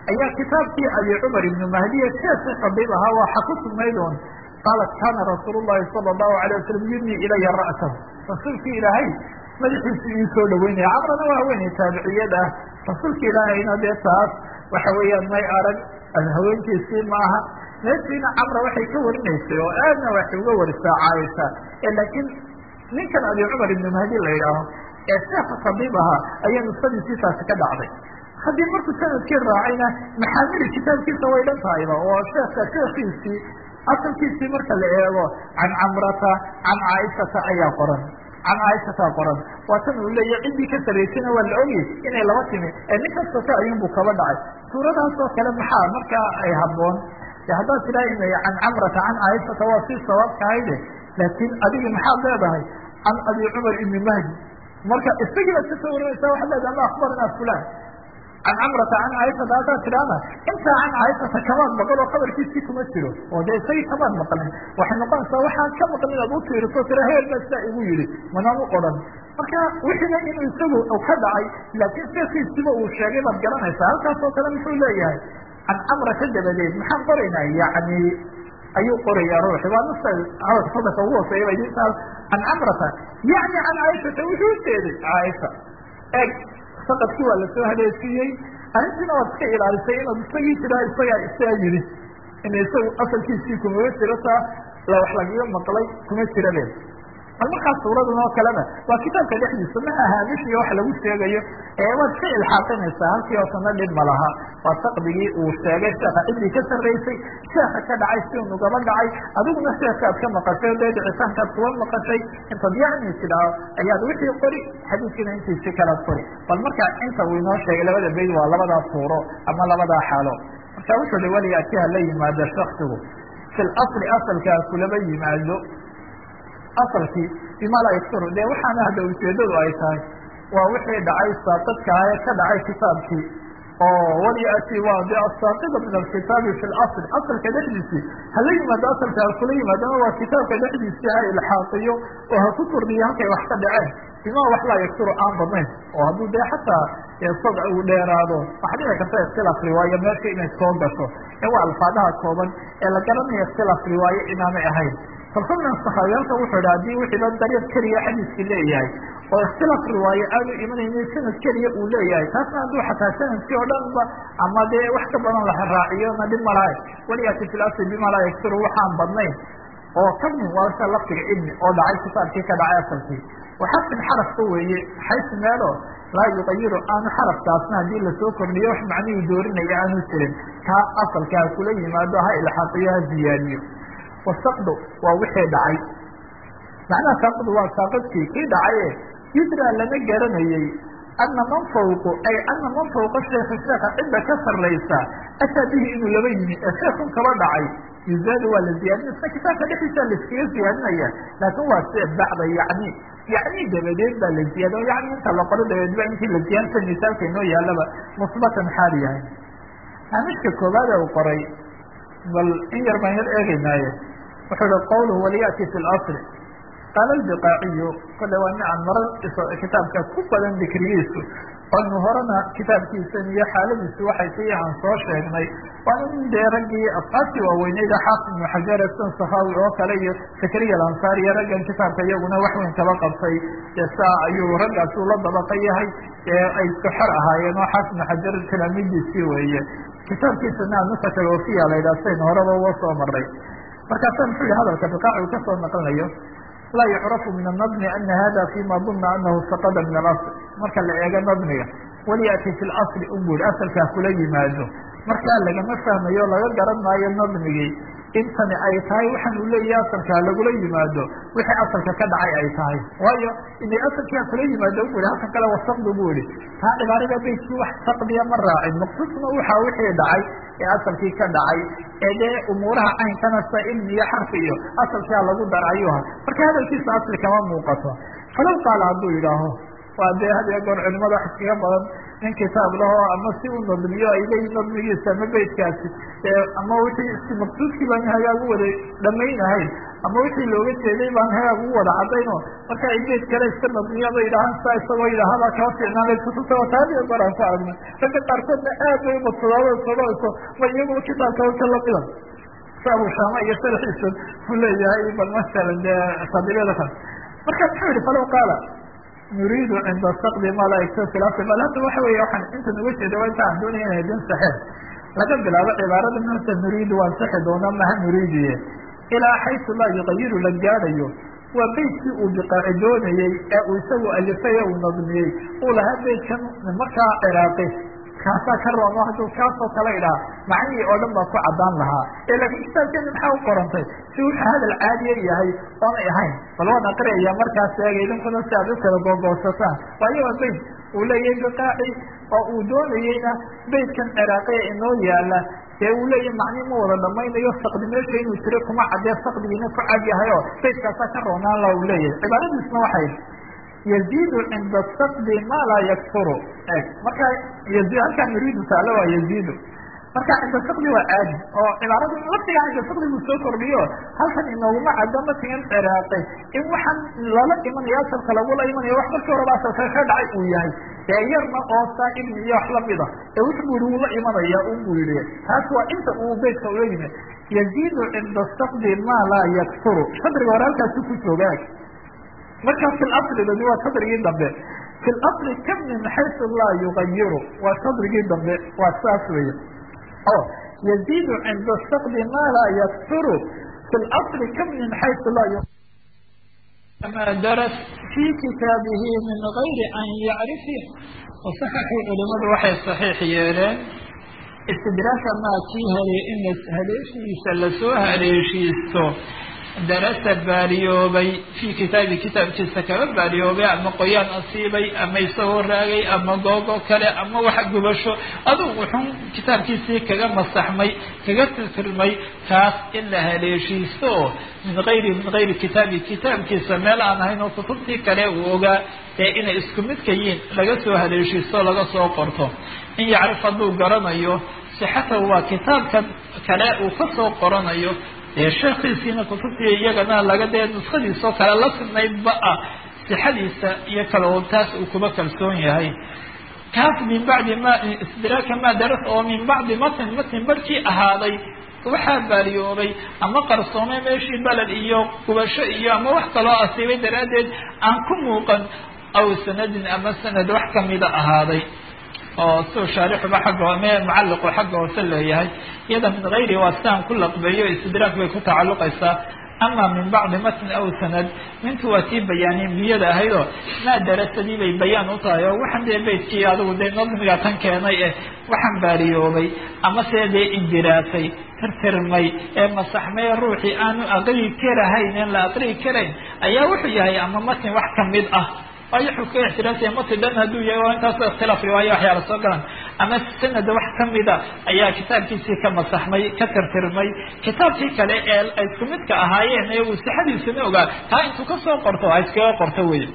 ayaa kitaabkii abi cumar ibnu mahdiya sheekii khadiib ahaa waxa ku sugnayd un qaalat kana rasuul llahi sala allahu alayh wasalam yudnii ilaya ra'sahu rasuulkii ilaahay madaxiisu ii soo dhaweynaya camrana waa haweeney taabiciyad ah rasuulka ilaahayna dee taas waxa weeyaan may arag haweenkiisii maaha meeshiina camra waxay ka warinaysay oo aadna waxay uga warisaa caaisha laakiin ninkan abi cumar ibnu mahdi la yidhaaho ee sheekha khadiib ahaa ayaa nusadiisii taasi ka dhacday haddii markuu sanadkii raacayna maxaamili kitaabkiisa way dhan tahayba oo sheeka sheekiisii asalkiisii marka la eego can camrata can caaishata ayaa qoran can caaishataa qoran waa tan uu leeya ciddii ka saraysayna waa la ogay inay laba timi nin kastata ayuunbuu kaba dhacay suuradaas oo kale maxaa markaa ay habboon haddaad tiraa can camrata can caaishata waa si sawaabkahayde laakiin adigi maxaad leedahay can abi cumar ibni mahdi marka isagii baad kasoo warinaysaa waxaad leedahay ma akbarnaa fulan can camrata can caaishata haddaad tidhaahda intaa can caaishata kamaad maqan oo khabarkiisii kuma jiro oo dee isagii kamaad maqlin waxay noqonaysaa waxaad ka maqan inaad u tiiriso tira heel baa sidaa igu yidhi manaan u qoran marka wixiina inuu isagu ka dhacay laakiin sheekiisiba uu sheegay baad garanaysaa halkaas oo kale muxuu leeyahay can camrata dabadeed maxaan qoraynaa yani ayuu qoraya ruuxi waa nasa hadalka ugu hooseeya ba idintaas can camrata yani can caaishata wuxuu ujeeday caaisha eg saqadkii waa lasoo haleesiiyey arrintiina waad iska ilaalisay inaad isagii tiraa isagaa yidhi in isagu asalkiisii kumaba jiro taa wax lagaga maqlay kuma jirabe bal markaa suuradan oo kalena waa kitaabka dhexdiisa ma ahaamishiyo wax lagu sheegayo waad iska ilxaaqinaysaa halkii hoosena dhib ma laha waa saqdigii uu sheegay sheeka ciddii ka sarraysay sheeka ka dhacay si uu nugaba dhacay adiguna sheekaad ka maqashay dee dhicitaankaad kuwa maqashay intaad yacni tidhaaho ayaad wixii qori xadiidkiina intiisi kalaad qori bal markaa inta uu inoo sheegay labada bayd waa labadaa suuro ama labadaa xaalo marka wuxuu hi weligaati ha la yimaado shaksigu fi lasli asalkaa kulaba yimaado asalkii bima laa yakturu dee waxaana hadda ujeedadu ay tahay waa wixii dhacay saaqidka ee ka dhacay kitaabkii oo waliati waa de asaaqida min alkitaabi fi lasl asalka dhexdiisii hala yimaado asalka ha kula yimaadana waa kitaabka dhexdiisii ha ilxaaqiyo oo ha ku kordhiyo halkay wax ka dhaceen bima wax laa yakturu aan badnayn oo hadduu dee xataa sadc uu dheeraado waxa dhici karta ikhtilaaf riwaayo meesha inay soo gasho waa alfaadaha kooban ee la garanaya ikhtilaaf riwaayo inaanay ahayn falfadlan saxaabiyaalka wuxuu idhi haddii wixiiba dariiq keliya xadiiskii leeyahay oo ikhtilaaf riwaaye aanu imanaynin sanad keliya uu leeyahay taasna hadduu xataa sanadkii oo dhan ba ama dee wax ka badan la raaciyona dhib malahay waliyaati fi lasli bima laa yakturu waxaan badnayn oo kamin waasa lafdiga ibni oo dhacay kitaabkii ka dhacay asalkii waxasin xarafka weeye xaysu meelo laa yuqayiru aanu xarafkaasna haddii lasoo kordhiyo wax macnihii doorinaya aanu jirin taa asalka ha kula yimaado ha ilxaaqiyo ha ziyaadiyo wasaqdu waa wixii dhacay macnaha saaqdu waa saaqadkii kii dhacaye yudraa lama garanayey ana man fawqu ay ana man fawqa sheekha sheeka cidda ka sarraysa ataa bihi inuu laba yimi ee sheekun kaba dhacay yuzaadu waa la ziyaadin isna kitaabka dhexdiisa laiskaga ziyaadinaya laakin waa si bacda yani dabadeed baa la ziyaada o yani inta la qoro dabadeed ba intii la ziyaadsa misaalka inoo yaalaba musbatan xaal yahay haamishka koobaad u qoray bal in yar baan yar eegaynaaye wuxuu hi qawluhu waliyati fi lasl qaala albiqaaciyu kole waa nin aan marar kitaabka ku badan dikrigiisu aynu horena kitaabkiisan iyo xaaladiisu waxay si aan soo sheegnay waana nin dee raggii asxaabtii waaweyneyda xaafid ibnu xajar san sakhawi oo kale iyo zakariya alansaari iyo raggan kitaabka iyaguna wax weyn kaba qabtay dee saa ayuu raggaas uu la dabaqa yahay ee ay isku xor ahaayeen oo xaafid ibnu xajar talaamiidiisii weeye kitaabkiisana nusaka wafiya la yidhaha sayn horeba uga soo maray markaasa muxuu yihi hadalka biqaaci uu kasoo naqlinayo laa yucrafu min anadmi ana hada fima duna anahu saqada min alasl marka la eego nadmiga waliyati fi lasli unburi asalkaa kula yimaado markaa lagama fahmayo laga garan maayo nadmigii intani ay tahay waxaan uu leeyahay asalkaa lagula yimaado wixii asalka ka dhacay ay tahay waayo inay asalkaa kula yimaado u i halkan kale wasaqdu bu ihi taa cibaarada baydkii wax saqdiya ma raacin maqsuudna waxaa wixii dhacay ee asalkii ka dhacay ee dee umuuraha caynkanasa ilmi iyo xarfi iyo asalkaa lagu dar ayuha marka hadalkiisa asli kama muuqato falow qaala hadduu yidhaaho waa dee had iyo goor culimada wax iskaga badan nin kitaab laho ama si u nadmiyo ayday nadmigiisa ama beydkaasi ama wixii maqsuudkii baan hagaagu wada dhamaynahayn ama wixii looga jeeday baan hagaag ugu wada cadayno marka ay beyd kale iska nadmiyaba yidhaahaan saa isagoo yidhaahada kaa fiicnaanay kutubta taadiyo goraan ku aragna ragga qaarkoodna aad bay umadsadaado sodoyso ma iyaguba kitaabka ka lamida abu shama iyo sharxiisa u leeyahay bal masalan dee sadiriyada kale marka muxuu yihi falow qaala nuriidu cinda saqdi ma laa yaktasil asl bal hadda waxa weeye waxaan intan uga jeeda waa inta aan doonaya inay din saxeex laga bilaabo cibaarada maanta nuriidu waan saxi doonaa maha nuriidiye ilaa xaysu laa yuqayiru la gaadhayo waa beydkii uu biqaaci doonayey ee uu isagu alifay ee uu nadmiyey uu lahaa beydkan markaa ciraaqi kaasaa ka roon haduu kaasoo kale idhaha macnihii oo dhan baa ku cadaan lahaa laakiin kitaabkeena maxaa u qorantay si wuxuu hadal caadiya yahay oonay ahayn bal waan aqriaya markaas eega idinkuna si aad u kala googoosataan waayo waa beyd uu leeyahay biqaaci oo uu doonayeyna beydkan ciraaqiya inoo yaala dee uu leeyahay macnihi ma wada dhamaynayo sakdi meesha inuu jiro kuma cadee sakdigiina ku cad yahay oo beydkaasaa ka roonaan la uu leeyahay cibaaradiisna waxay yaziidu cinda sakdi ma laa yakturu marka halkaa nuriidu taale waa yaziidu marka cinda sakdi waa caadi oo cibaarada laftigaa cinda sakdi buu soo kordhiyo halkan inooguma caddo matigan ciraaqi in waxaan lala imanayo asalka lagula imanayo wax markii horeba asalka ka dhacay uu yahay dee yarna oo saaibni iyo wax lamida ee wuxu bu yihi wuu la imanaya unbuu yihi taas waa inta uu beydka ula yimi yaziidu cinda sakdi ma laa yakturu shadriga hore halkaasu ku joogaa marka fi lasligadi waa sadrigii dambe fi lasli kam min xaysu laa yugayiru waa sadrigii dambe waa saas weeye o yaziidu cinda sakdi ma laa yakturu fi lasli kam min xaysu laa ma daras fi kitaabihi min gayri an yacrifi wasaxaxii culimadu waxay saxiix yeeleen istidraaka maa kii in haleeshiisa lasoo haleeshiisto darasa baariyoobay fii kitaabi kitaabkiisa kaba baariyoobay ama qoyaan asiibay ama isagoo raagay ama googo kale ama wax gubasho adugu wuxuu kitaabkiisii kaga masaxmay kaga tirtirmay taas in la haleeshiisto min gayri kitaabi kitaabkiisa meel aan ahayn oo kutubtii kale uu ogaa ee inay isku midka yihiin laga soo haleeshiisto laga soo qorto in yacrif hadduu garanayo sixatahu waa kitaabkan kale uu kasoo qoranayo sheekiisiina kutubtii iyagana laga dee nuskadiisoo kale la sinaydba ah sixadiisa iyo kale oo taas uu kuba kalsoon yahay kaas min bacdi ma istidraaka ma daras oo min bacdi matin barkii ahaaday waxaa baariyoobay ama qarsoomay meeshii baled iyo gubasho iyo ama wax kaloo asiibay daraaddeed aan ku muuqan aw sanadin ama sanad wax kamida ahaaday oo soo shaarixuba xagga mucalliqu xagga hoose leeyahay iyada min gayri waa siaan ku laqbeeyo istidraak bay ku tacalluqaysaa ama min bacdi matn aw sanad mintu waa tii bayaanimiyada ahaydoo maa darasadii bay bayaan u tahay oo waxaan dee beydkii adigu dee nadmiga tan keenay waxaan baariyoobay ama see dee indiraasay tirtirmay ee masaxmay ruuxii aanu aqrii karahayn in la aqrii karayn ayaa wuxuu yahay ama matn wax kamid ah waayo wuxuu ka ixtiraasaya mati dhan hadduu yahay waa intaasoo ikhtilaaf riwaaya waxyaala soo galan ama sanada wax kamida ayaa kitaabkiisii ka masaxmay ka tirtirmay kitaabkii kale ee ay isku midka ahaayeen ee uu sixadiisana ogaa taa intuu kasoo qorto ha iskaga qorto wey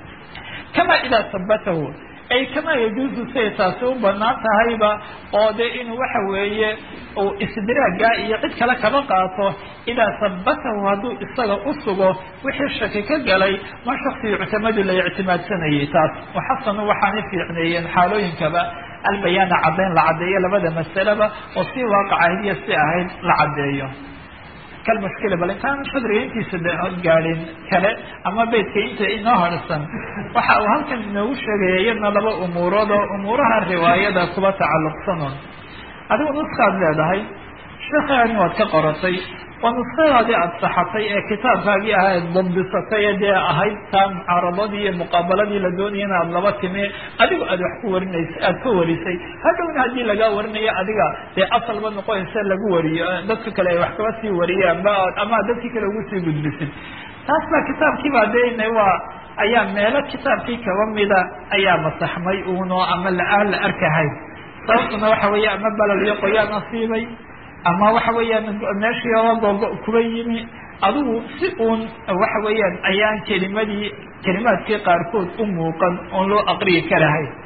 kama idaa sabatahu ay kamaa yajuusu siay taasi u banaan tahayba oo dee inuu waxa weeye uu istidraaga iyo cid kale kaba qaato idaa sabatahu hadduu isaga usugo wixii shaki ka galay ma shaksi yuctamadu la ictimaadsanayay taas waxasanu waxaana fiicneeyeen xaalooyinkaba albayaana caddayn la caddeeyo labada masalaba oo si waaqacahidiya si ahayd la caddeeyo kalmushkila bal intaan shadriga intiisa gaadhin kale ama beydka inta inoo harsan waxa uu halkan inoogu sheegaya iyadna laba umuurood oo umuuraha riwaayada kuba tacalluqsanon adigu nuskaad leedahay sheekhaani waad ka qoratay waa nuskadaadii aada saxatay ee kitaabkaagii ahayd dabdisatay ee dee ahayd taa mucaaradadii iyo muqaabaladii la doonayana aada laba timi adigu aad wax ku warinaysa aada ka warisay hadhowna haddii lagaa warinayo adiga dee asalba noqonaysa lagu wariyo dadka kale ay wax kaba sii wariyaan ama dadkii kale ugu sii gudbisid taas baa kitaabkiibaa dee waa ayaa meelo kitaabkii kaba mida ayaa masaxmay uno ama aan la arkahay sababtuna waxa weeye ama balal iyo qoyaan asiibay ama waxa weeyaan meeshii oo googo kuba yimi adigu si uun waxa weeyaan ayaan kelimaadkii qaarkood u muuqan oon loo aqriyi karahay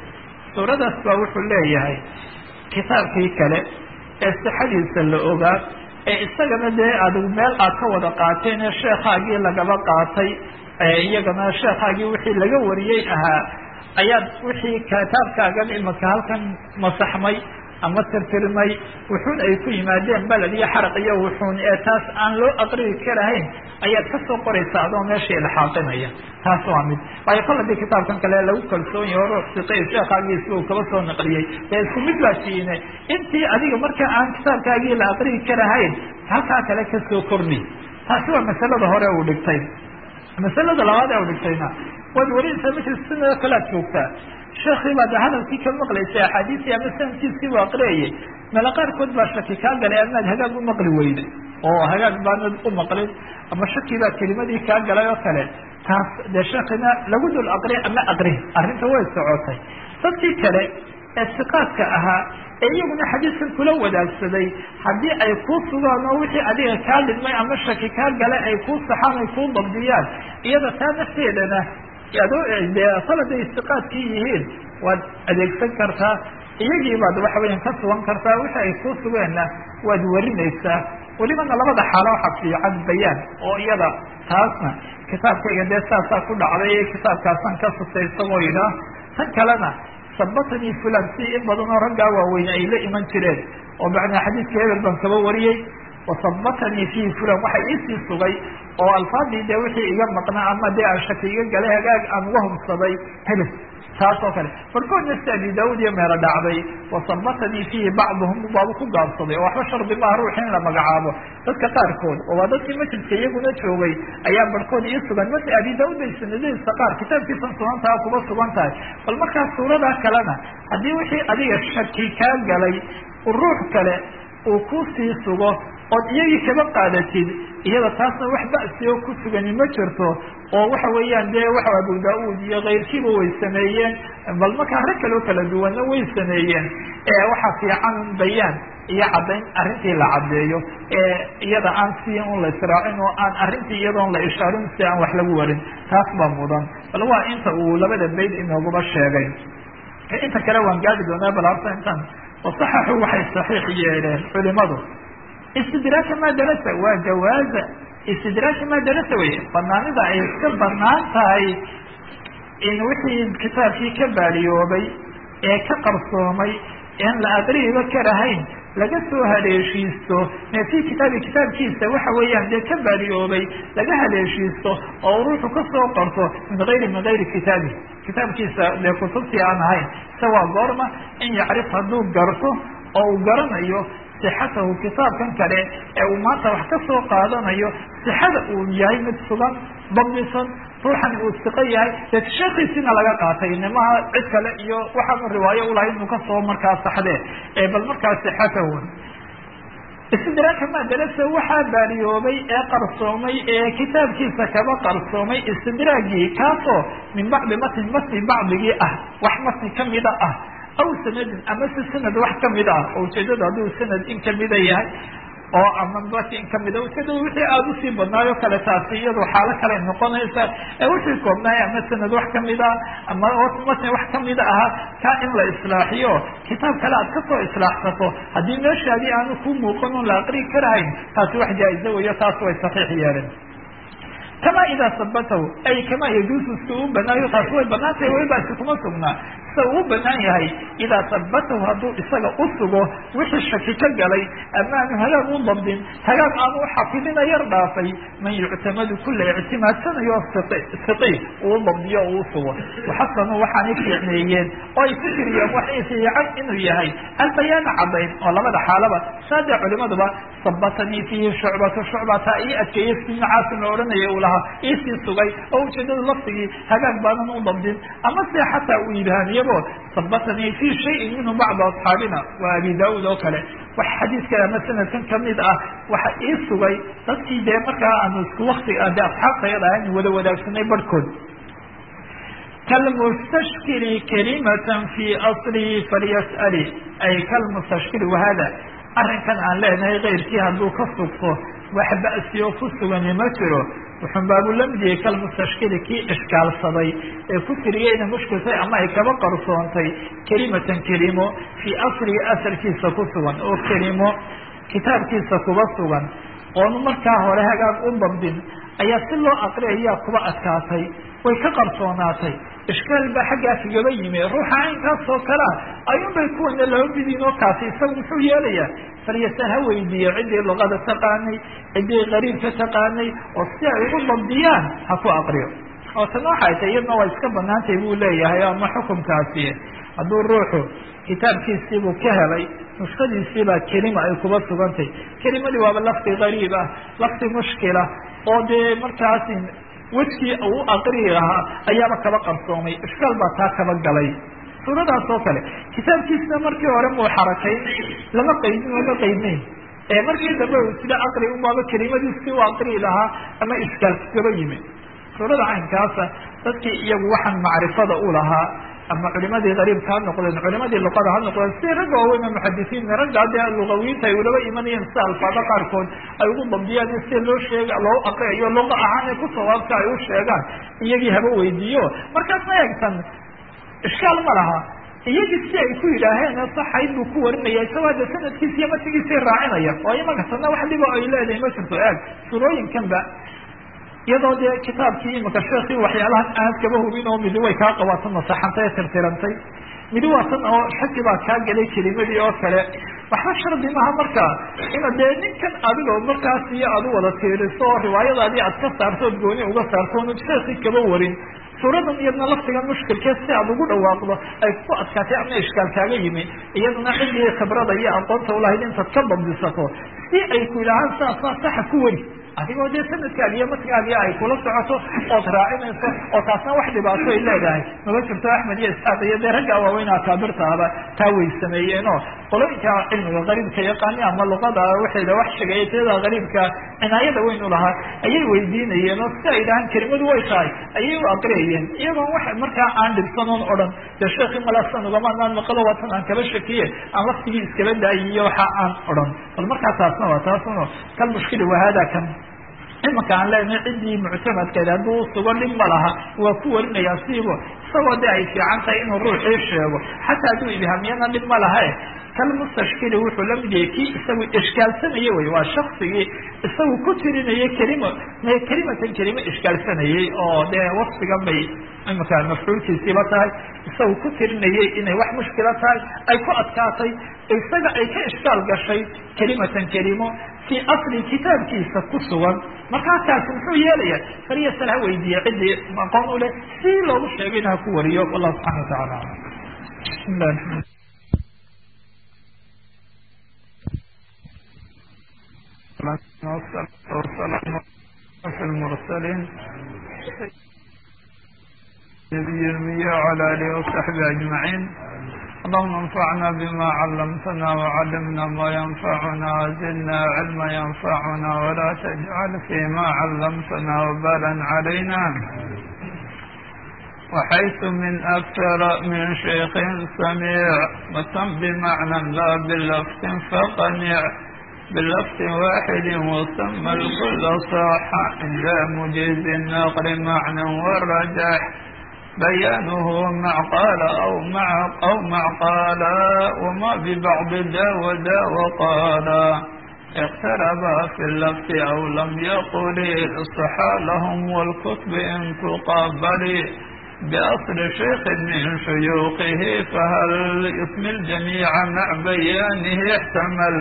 suuradaas baa wuxuu leeyahay kitaabkii kale ee sixadiisa la ogaa ee isagana dee adigu meel aad ka wada qaateen ee sheekhaagii lagaba qaatay iyagana sheekhaagii wixii laga wariyey ahaa ayaad wixii kitaabkaagan imaka halkan masaxmay ama tirtirmay wuxuun ay ku yimaadeen beled iyo xaraq iyo wuxuun ee taas aan loo aqriyi karahayn ayaad kasoo qoraysaa adoo meesha ilxaaqinaya taas waa mid waayo kol hadii kitaabkan kale lagu kalsoon yahay o ruux siqay sheekaagiisba uu kaba soo naqliyey dee isku mid baa tiine intii adiga marka aan kitaabkaagii la aqriyi karahayn halkaa kale kasoo korni taasi waa masalada hore uu dhigtay masalada labaad ee u dhigtayna waad warinaysaa mashri sunada kalaad joogtaa sheekii baad hadalkii ka maqlaysay axaadiisii ama sanadkiisii u aqriyayay mela qaarkood baa shaki kaa galay amaad hagaag u maqli weyday oo hagaag baanad u maqlin ama shaki baa kelimadii kaa galay oo kale taas dee sheekina lagu dul aqri ama aqri arrinta way socotay dadkii kale ee siqaadka ahaa ee iyaguna xadiiskan kula wadaagsaday haddii ay kuu sugaan oo wixii adiga kaa lidmay ama shaki kaa galay ay kuu saxaan ay kuu dabdiyaan iyada taa nafteedana adoo dee saladay istiqaadkii yihiin waad adeegsan kartaa iyagii baad waxa weyan ka sugan kartaa wixii ay kuu sugeenna waad warinaysaa welibana labada xaalo waxa fiican bayaan oo iyada taasna kitaabkayga dee saasaa ku dhacday ee kitaabkaasaan ka sutay isagoo yidhaah tan kalena sabatanii fulan si in badan oo raggaa waaweyne ay la iman jireen oo macnaa xadiidka hebel baan kaba wariyey wasabatanii fihi fulan waxa iisii sugay oo alfaadii dee wixii iga maqnaa ama dee aan shaki iga galay hagaag aan uga hubsaday hebel taas oo kale barkoodna si abi daud iyo meelo dhacday wasabatanii fihi bacduhum baabu ku gaabsaday oo waxba shardi maaha ruux in la magacaabo dadka qaarkood oo waa dadkii majliska iyaguna joogay ayaa barkood ii sugan mase abi daud bay sanadadiisa qaar kitaabkiisan sugantaha kuba sugan tahay bal markaas suuradaa kalena haddii wixii adiga shaki kaa galay ruux kale uu kusii sugo ood iyagii kaba qaadatid iyada taasna wax ba'si oo ku sugani ma jirto oo waxa weeyaan dee waxa abu da-uud iyo kayrkiiba way sameeyeen bal markaa rag kaloo kala duwanna way sameeyeen waxa fiican bayaan iyo caddayn arrintii la caddeeyo iyada aan si un la israacin oo aan arrintii iyadoon la ishaarin si aan wax lagu warin taas baa mudan bal waa inta uu labada bayd inooguba sheegay inta kale waan gaadi doonaa bal horta intan wasaxaxu waxay saxiix yeeleen culimadu istidraaka maa darasa waa jawaaza istidraaka maa darasa wey banaanida ay iska banaan tahay in wixii kitaabkii ka baaliyoobay ee ka qarsoomay en la aqriiba karahayn laga soo haleeshiisto fi kitaabi kitaabkiisa waxa weeyaan dee ka baaliyoobay laga haleeshiisto oo ruuxu kasoo qorto min gayri kitaabi kitaabkiisa dee kutubtii aan ahayn sawaa goorma in yacrif hadduu garto oo uu garanayo sixatahu kitaabkan kale ee uu maanta wax ka soo qaadanayo sixada uu yahay mid sugan dabdisan ruuxan uu siqo yahay dee sheekiisina laga qaatay nimaha cid kale iyo waxaanu riwaayo ulahay inuu kasoo markaa saxdee bal markaa sixatahu istidraaka maa darasa waxaa baaliyoobay ee qarsoomay ee kitaabkiisa kaba qarsoomay istidraagii kaasoo min bacdi matni bacdigii ah wax matni kamida ah aw sanadin ama si sanad wax kamid ah oo ujeedada hadduu sanad in kamida yahay oo ama baki in kamida ujeedada wixii aada usii badnaayo kale taasi iyadoo xaalo kale noqonaysa wixii koobnaay ama sanad wax kamid ah ama matni wax kamida ahaa kaa in la islaaxiyo kitaab kale aad kasoo islaaxsato haddii meeshaadii aanu ku muuqan on la aqri karahayn taasi wax jaa-izo weyo taas way saxiix yeeleen kama idaa sabatahu ay kama yajuusu si uu banaayo taasi way banaan tahay waybaasi kuma sugnaa sida uu banaan yahay idaa sabatahu hadduu isaga u sugo wixii shaki ka galay ama aanu hagaag u dabdin hagaag aanu uxafidina yar dhaafay man yuctamadu kula ictimaadsanayo siqi uu dabdiyo uu sugo waxasanu waxaanay fiicneeyeen oo ay ku jiriyeen wax fiican inuu yahay albayaana cadayn oo labada xaalaba saade culimaduba sabatanii fiihi shucbata ii adkeeye si macaasin la odhanaya uu lahaa iisii sugay oo ujeedada laftigii hagaag baanan u dabdin ama se xataa uu yidhaahiyabo sabatanii fi shayin minhu bacdu asxaabina waa abi daud oo kale wax xadiidka ama sanadkan kamid ah waxa ii sugay dadkii dee markaa aanu isku wakti de asxaabtayada ahayn wada wadaagsanay barhkood kalmustashkili kalimatan fi aslihi falyas'ali ay kalmustashkili wahada arrinkan aan leenahay keyrkii hadduu ka sugto wax ba'si oo ku sugani ma jiro wuxun baabu lamidiyey kalmustashkili kii ishkaalsaday ee ku tiriyeyna mushkiltay ama ay kaba qarsoontay kelimatan kelimo fii aslihi asalkiisa ku sugan oo kelimo kitaabkiisa kuba sugan oonu markaa hore hagaag u dabdin ayaa si loo aqriyayaa kuba adkaatay way ka qarsoonaatay ishkaal baa xaggaa kagaba yimi ruuxa caynkaas oo kalea ayuun bay kuwana laba midiin oo kaasi isagu muxuu yeelayaa falyasal ha weydiiyo ciddii luqada taqaanay ciddii qariibka taqaanay oo si ay ugu dabdiyaan ha ku aqriyo oo tan waxay tay iyadna waa iska banaantay buu leeyahay ama xukumkaasi hadduu ruuxu kitaabkiisiibuu ka helay nuskadiisiibaa kelima ay kuba sugantay kelimadii waaba lafdi qariib ah lafdi mushkila oo dee markaasi wejkii uu aqriyi lahaa ayaaba kaba qarsoomay ishkaal baa taa kaba galay suuradaas oo kale kitaabkiisna markii hore muu xarakayn lama qaydnayn ee markii dambe sida aqri umaaba kelimadiisi u aqriyi lahaa ama ishkaal kaba yimi suurada caynkaasa dadkii iyagu waxaan macrifada u lahaa ama culimadii qariibka ha noqdeen culimadii luqada ha noqdeen si ragga waaweyna muxadisiin ragga dee lugawiinta ay ulaba imanayeen sida alfaado qaarkood ay ugu dabdiyaan in si loo sheega loo aqriyayo luqa ahaan ku sawaabka ay u sheegaan iyagii haba weydiiyo markaas ma eegtan ishkaal ma laha iyagii si ay ku yidhaaheen saxayd buu ku warinaya isagoo de sanadkiisa iyo matigiisii raacinaya oo imanka tana wax dhibo ay leedahay ma jirto eeg surooyinkanba iyadoo dee kitaabkii imika sheekii waxyaalahan aad kaba hubin oo midi way kaa qabaatan masaxantay ee tirtirantay midi waa tan oo shaki baa kaa gelay kelimadii oo kale waxba shardi maha marka ina dee ninkan adigoo markaas iyo aad u wada tiiriso oo riwaayadaadii aad ka saartood gooni uga saarto onu sheekii kaba warin suuradan iyadna laftiga mushkilkee si aad ugu dhawaaqdo ay ku adkaatay ama ishkaal kaaga yimi iyaduna ciddii khibrada iyo aqoonta ulahayd intaad ka dabdisato si ay ku yidhaahaan saasaa saxa ku weri adigoo dee sanadkaagi iyo matkaagi ay kula socoto ood raacinayso oo taasna wax dhibaato ay leedahay maba jirto axmed iyo isxaaq iyo dee ragga waaweyn akaabirtaaba taa way sameeyeenoo qolooyinka cilmiga qariibka yaqaani ama luqada waxayda wax sheegaya tiyada qariibka cinaayada weyn u lahaa ayay weydiinayeen oo si ay dhahaan kelimadu way tahay ayay u aqriyayeen iyagoon wax markaa aan dhibsanoon odhan dee sheekii malaasan ugamaan maqalo watan aan kaba shakiye aan laftigii iskaba daayi iyo waxa aan odhan bal markaa taasna waa taasuno kal mushkili wahaada kan imanka aan leenahay ciddii muctamadkeeda hadduu sugo dhib ma laha waa ku warinayaa siibo isagoo de ay fiican tahay inuu ruuxii sheego xataa hadduu ibhaamiyana dhib ma laha kalmustashkili wuxuu la mid yahay kii isagu ishkaalsanayey wey waa shaksigii isagu ku tirinayay kelimatan kelima ishkaalsanayey oo dee wasfigan bay imanka mafcuulkiisiiba tahay isagu ku tirinayey inay wax mushkila tahay ay ku adkaatay isaga ay ka ishkaal gashay kelimatan kelimo fii asli kitaabkiisa ku sugan markaa kaasi muxuu yeelaya falyasal ha weydiiye ciddii aqoon u leh si loogu sheegayna ha ku wariyo wallahu subxana watacaala bismillah والسلام في المرسلين نبي المية وعلى آله وصحبه أجمعين اللهم انفعنا بما علمتنا وعلمنا ما ينفعنا وزدنا علما ينفعنا ولا تجعل فيما علمتنا وبالا علينا وحيث من أكثر من شيخ سميع وتم بمعنى لا بلفظ فقنع بلفظ واحد وسمى الكل صح عند مجيز النقل معنى والرجح بيانه مع قال أو مع قال وما ببعض دا ودا وقال اقترب في اللفظ أو لم يقل صحى لهم والكتب إن تقابل بأصل شيخ من شيوخه فهل يسمي الجميع مع بيانه احتمل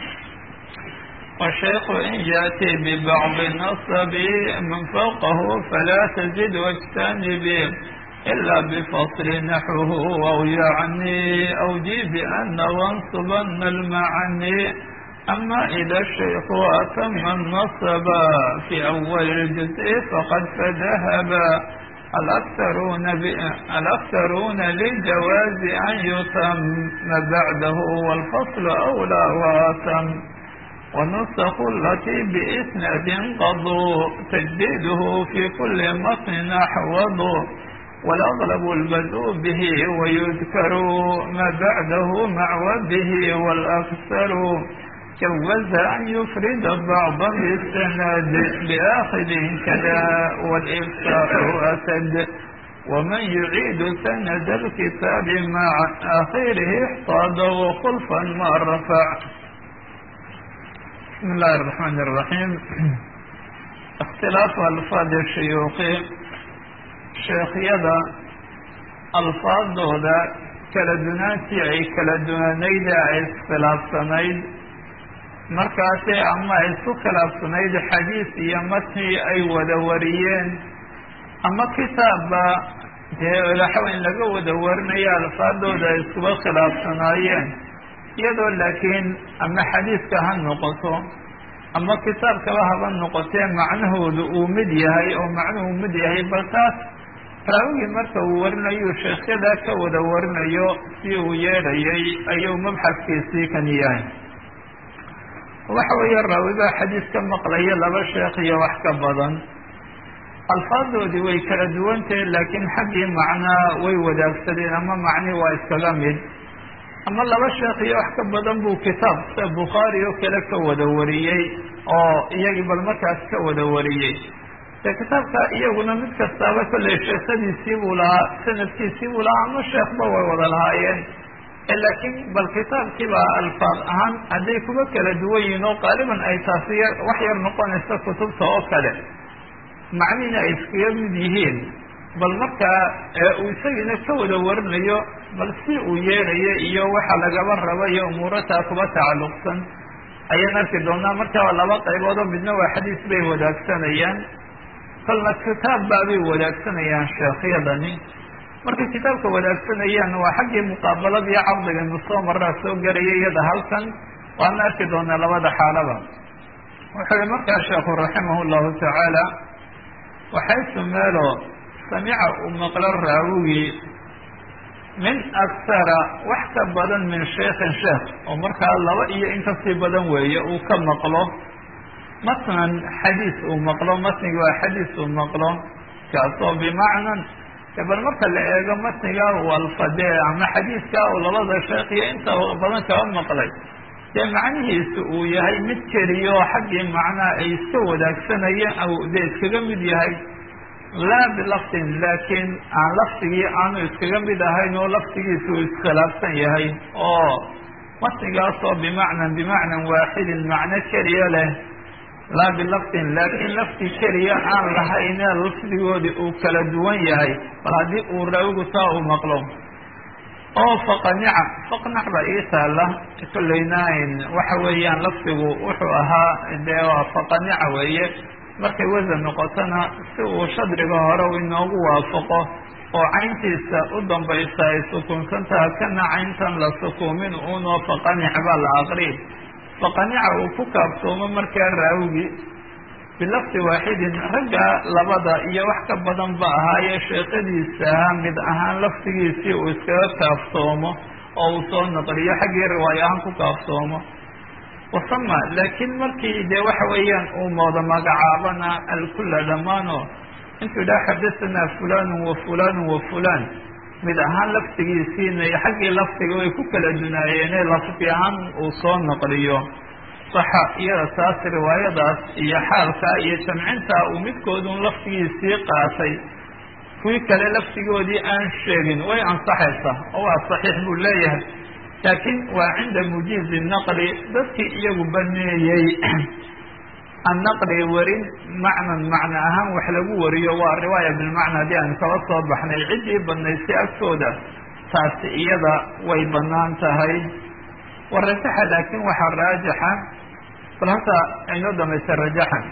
والشيخ إن يأتي ببعض النصب من فوقه فلا تزد واجتنب إلا بفصل نحوه أو يعني أو جيب أن وانصبن المعني أما إذا الشيخ أتم النصب في أول الجزء فقد فذهب الأكثرون للجواز أن يتم بعده والفصل أولى وأتم والنسخ التي بإسناد قضوا تجديده في كل متن أحوض والأغلب البدء به ويذكر ما بعده مع وبه والأكثر جوز أن يفرد بعضا بالسند بآخذ كذا والإفصاح أسد ومن يعيد سند الكتاب مع آخره احتاض وخلفا ما رفع. بسم الله الرحمن الرحيم. اختلاف ألفاظ الشيوخ sheekhyada alfaadooda kala dunaantii ay kala duwanayda ay iskhilaafsanayd markaasi ama ay isku khilaafsanayd xadiis iyo matni ay wada wariyeen ama kitaabba dee laxaw in laga wada warinayo alfaadooda ay iskuba khilaafsanaayeen iyadoo laakiin ama xadiiska ha noqoto ama kitaabkaba haba noqotee macnahooda uu mid yahay oo macnuhu mid yahay bal taas raawigii marka uu warinayo sheekhyada ka wada warinayo si uu yeedhayay ayuu mabxadkiisii kan yahay. waxa weeye raawigaa xadiis ka maqlaya laba sheekh iyo wax ka badan alfaadoodii way kala duwantahe laakiin xaggii macnaa way wadaagsadeen ama macni waa iskaga mid ama laba sheekh iyo wax ka badan buu kitaab sida bukhaari oo kale ka wada wariyey oo iyagii bal markaas ka wada wariyey dee kitaabka iyaguna mid kastaaba kolley sheekhadiisii buu lahaa sanadkiisii buu lahaa ama sheekhba way wada lahaayeen laakiin bal kitaabkiiba alfaad ahaan hadday kuba kala duwan yihiin oo qaaliban ay taasi wax yar noqonaysa kutubta oo kale macniina ay iskaga mid yihiin bal markaa uu isagiina ka wada warinayo bal si uu yeelayo iyo waxa lagaba raba iyo umuurataa kuba tacalluqsan ayaan arki doonaa. markaa laba qaybood oo midna waa xadiis bay wadaagsanayaan kolna kitaab baabay wadaagsanayaan sheekhyadani. markay kitaabka wadaagsanayaan waa xaggii muqaabalada iyo cardiga nusoo maraa soo garaya iyada halkan waana arki doonaa labada xaalaba. wuxuu yihi markaa sheekhu raximah llahu tacaala waxaysu meelo samica uu maqlo raawigii min aksara wax ka badan min sheikhin sheekh oo markaa laba iyo in kasii badan weeye uu ka maqlo matnan xadiis uu maqlo matniga waa xadiis uu maqlo kaasoo bimacnan bal marka la eego matniga walfadee ama xadiiska uu labada sheekh iyo inta badan kaba maqlay dee macnihiisu uu yahay mid keliyo xaggii macnaha ay iska wadaagsanayeen dee iskaga mid yahay laa bilafdin laakiin aan lafdigii aanu iskaga mid ahayn oo lafdigiisa uu iskhilaafsan yahay oo matnigaasoo bimacnan waaxidin macno keliya leh laa bilafdin laakiin lafdi keliya aan lahayne lafdigoodii uu kala duwan yahay bal haddii uu raawigu taa uu maqlo oo faqnac ba ii taala kolleynaayn waxa weeyaan lafdigu wuxuu ahaa dee waa faqanica weeye markay wasan noqotona si uu shadriga hore inoogu waafaqo oo cayntiisa u dambaysa ay sukuunsantaha kana cayntan la sukuumin unoo faqanic baa la aqriin faqanica uu ku kaaftoomo markaa raawigi bilafdi waaxidin ragga labada iyo wax ka badan ba ahaaye sheekadiisa mid ahaan lafdigiisii uu iskaga kaaftoomo oo uu soo naqliyo xaggii riwaayo ahaan ku kaaftoomo wasama laakiin markii dee waxa weeyaan uu mooda magacaabana alkulla dhammaano intuu idhaha xadasanaa fulanu wa fulanu wa fulan mid ahaan lafdigiisiina iyo xaggii lafdiga way ku kala dunaayeene lafdi ahaan uu soo naqliyo saxa iyada taas riwaayadaas iyo xaalkaa iyo jamcintaa uu midkoodun lafdigiisii qaatay kuwii kale lafdigoodii aan sheegin way ansaxaysaa oo waa saxiix buu leeyahay laakiin waa cinda mujiizi naqli dadkii iyagu baneeyey annaqli warin macnan macno ahaan wax lagu wariyo waa riwaaya bilmacna haddii aan kaba soo baxnay ciddii badnaysay agtooda taasi iyada way banaan tahay warajaxa laakiin waxaa raajixa bal hata aynoo damaysa rajaxan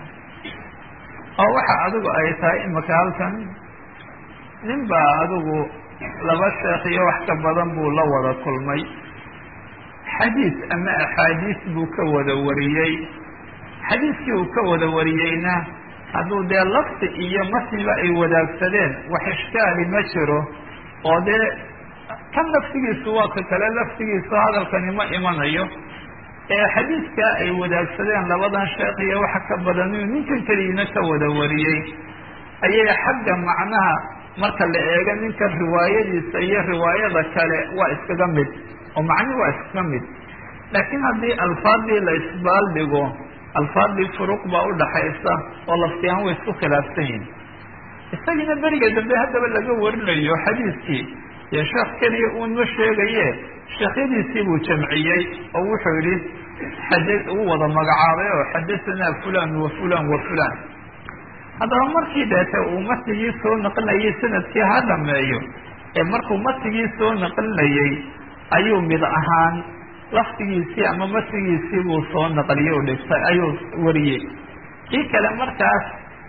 oo waxa adigu ay tahay imaka halkan nin baa adigu laba sheekh iyo wax ka badan buu la wada kulmay xadiis ama axaadiis buu ka wada wariyey xadiiskii uu ka wada wariyeyna hadduu dee lafdi iyo matniba ay wadaagsadeen wax ishkaali ma jiro oo dee kan laftigiisu waa ka kale laftigiisu hadalkani ma imanayo xadiiska ay wadaagsadeen labadan sheekh iyo waxa ka badan ninkan keligiina ka wada wariyey ayay xagga macnaha marka la eego ninkan riwaayadiisa iyo riwaayada kale waa iskaga mid oo macni waa iskaga mid laakiin haddii alfaadii la isbaal dhigo alfaadii furuq baa udhaxaysa oo laftiyahaan way isku khilaafsan yihin isagina beriga dambe haddaba laga warinayo xadiiskii dee sheekh keliya uun ma sheegaye sheekhyadiisii buu jamciyey oo wuxuu yihi uu wada magacaabay oo xadasanaa fulan wa fulan wa fulan haddaba markii deete uu matigii soo naqlinayay sanadkii ha dhameeyo ee markuu matigii soo naqlinayey ayuu mid ahaan laftigiisii ama matigiisii buu soo naqliyey oo dhigtay ayuu wariyey kii kale markaas